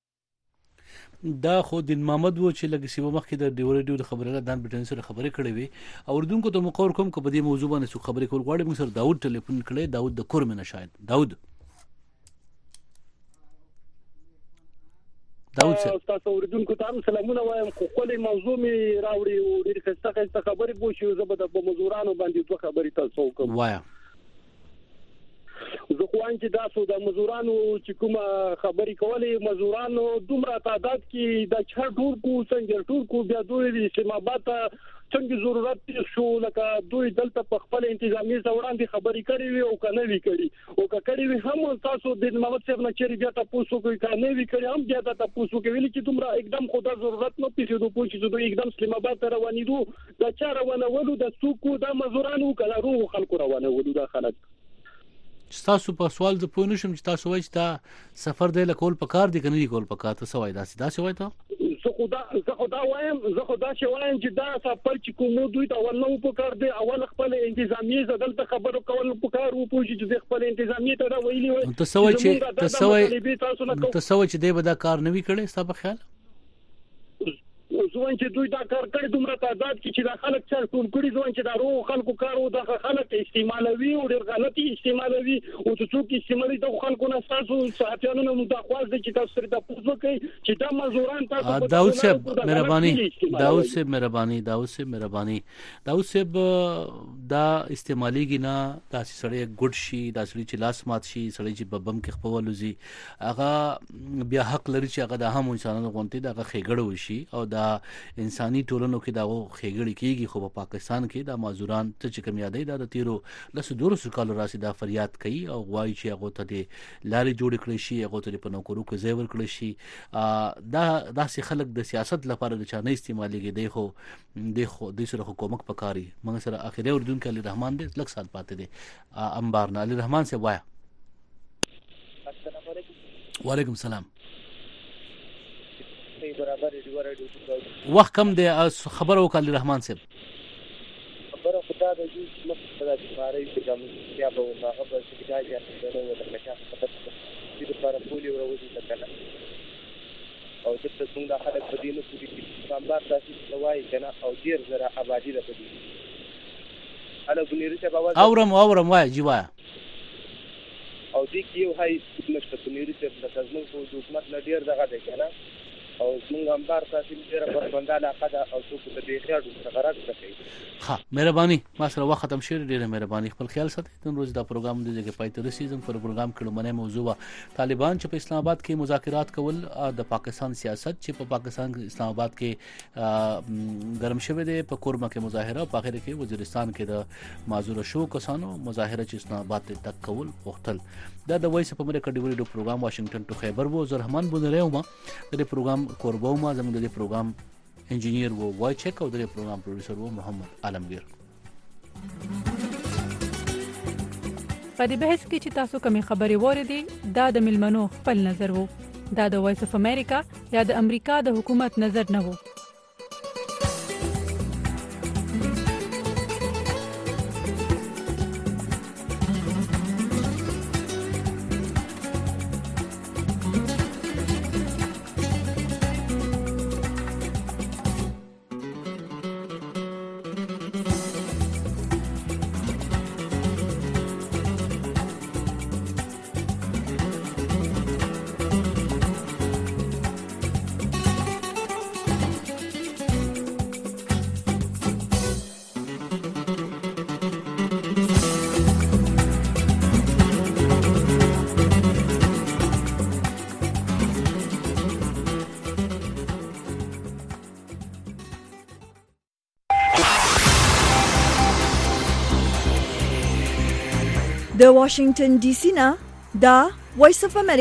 شو دا خو د محمد وو چې لګ سیمه مخکې د ډیو ریډیو د خبرونه دان بټن سره خبرې کړې وي او اردوونکو ته مقور کوم کو په دې موضوع باندې څو خبرې کول غواړي موږ سره داوود ټلیفون کړي داوود د کورمنه شاید داوود داوود سره تاسو اردوونکو ته سلامونه وایم خو خپل موضوع می راوړي او ډېر ښه ښه خبرې بو شو زبر د مزورانو باندې دوه خبرې تاسو کوم وایا زه خو ان چې تاسو د مزورانو چې کومه خبرې کولې مزورانو دومره تعداد کې د چا ټول کو څنګه ټول کو بیا دوی د سیمابات څنګه ضرورت شو لکه دوی دلته په خپل انتظامی وړاندې خبرې کړې وي او کنه وی کړي او کړي وي هم تاسو د محمد صاحب نه چیرې بیا تاسو کوی کنه وی کړي هم بیا تاسو کوی ویل چې دومره एकदम خدا ضرورت نه پیښې دوی پوښتنه دوی एकदम سلیماباد روانې دو د چا روانه ولو د سوکو د مزورانو کله روح خلکو روانه ولو د خلک تاسو په سوال ز پوه نشم چې تاسو وایي چې دا سفر دی لکول پکار دی کنه دی کول پکار ته سوای دا سیدا سوای ته زه خدا زه خدا وایم زه خدا چې وایم چې دا سفر چې کوم دوی ته ول نو پکار دی اول خپل انتظامی زدل ته خبرو کول پکار وو پوه چې خپل انتظامی ته دا ویلی وي ته سوای چې ته سوای ته سوای چې دی به دا کار نوي کړي ستا په خیال ځوان چې دوی دا کار کړی دومره تعداد کې چې دا خلک څل ټول کړي ځوان چې دا روغ خلکو کارو د خلک استعمالوي او ډېر غلطي استعمالوي او څوک استعمالي د خلکو نه تاسو صحافیانو نه متخواز دي چې تاسو سره د پوښتنه کوي چې دا مزوران تاسو داود صاحب مهرباني داود صاحب مهرباني داود صاحب مهرباني داود صاحب دا استعماليږي نه تاسو سره ګډ شي دا سړي چې لاس مات شي سړي چې ببم کې خپلوزي هغه بیا حق لري چې هغه د هم انسانانو غونټي دغه خېګړو شي او دا انساني ټولنو کې دا خېګړې کیږي خو په پاکستان کې دا معذوران ته چې کوم یادې دا د تیرو لسو دورو کال راسي دا فریاد کوي او غواړي چې هغه ته د لارې جوړ کړي شي هغه ته په نوکرو کې ځای ورکړي شي دا داسې خلک د سیاست لپاره د چانه استعمالېږي دی خو د خو د سره حکومت پکاري موږ سره اخیری اردوونکو علي رحمان دې لږ سات پاتې دي انبار علي رحمان سے وایا السلام علیکم وعلیکم السلام برابر دی ورډو وخت کم دی خبر او علي رحمان صاحب خبره خدا د دې مخه د باري په کوم بیا په هغه په چې دا یا د نو د لکه خبره چې د لپاره پولی وروځي تکله او چې څنګه خلک په دې نو کې سامبار تاسو سوای کنه او ډیر زره آبادی ده په دې اله بنيري ته باور اورم اورم وای جی وای او دې کې یو هاي نشته بنيري ته د تاسو په حکومت نه ډیر دغه ده کنه او څنګه امبار تاسو ډیر په بنداله خدا او څو په دې خیاړو څخه راځي ها مهرباني ما سره وخت ختم شوی ډیره مهرباني خپل خیال ساتئ نن روز دا پروګرام د ځای پای ته رسیدم پر پروګرام کې لمنه موضوع طالبان چې په اسلام آباد کې مذاکرات کول د پاکستان سیاست چې په پاکستان اسلام آباد کې ګرم شوی دی په کورما کې مظاهره په اخر کې وزیرستان کې د معذور شو کسانو مظاهره چې اسلام آباد ته تک کول وختل دا د وایس په امریکا ډیوري ډو پروګرام واشنگټن ټو خیبر وو زه رحمان بونره وم د پروګرام کوربو ما زموږ د پروګرام انجینیر وو وای چک او د پروګرام پروډوسر وو محمد عالمگیر په دې بحث کې چې تاسو کومې خبرې وریدي دا د ملمنو خپل نظر وو دا د وایس اف امریکا یا د امریکا د حکومت نظر نه وو د واشنگټن ډي سي نه دا وایس اف امریکا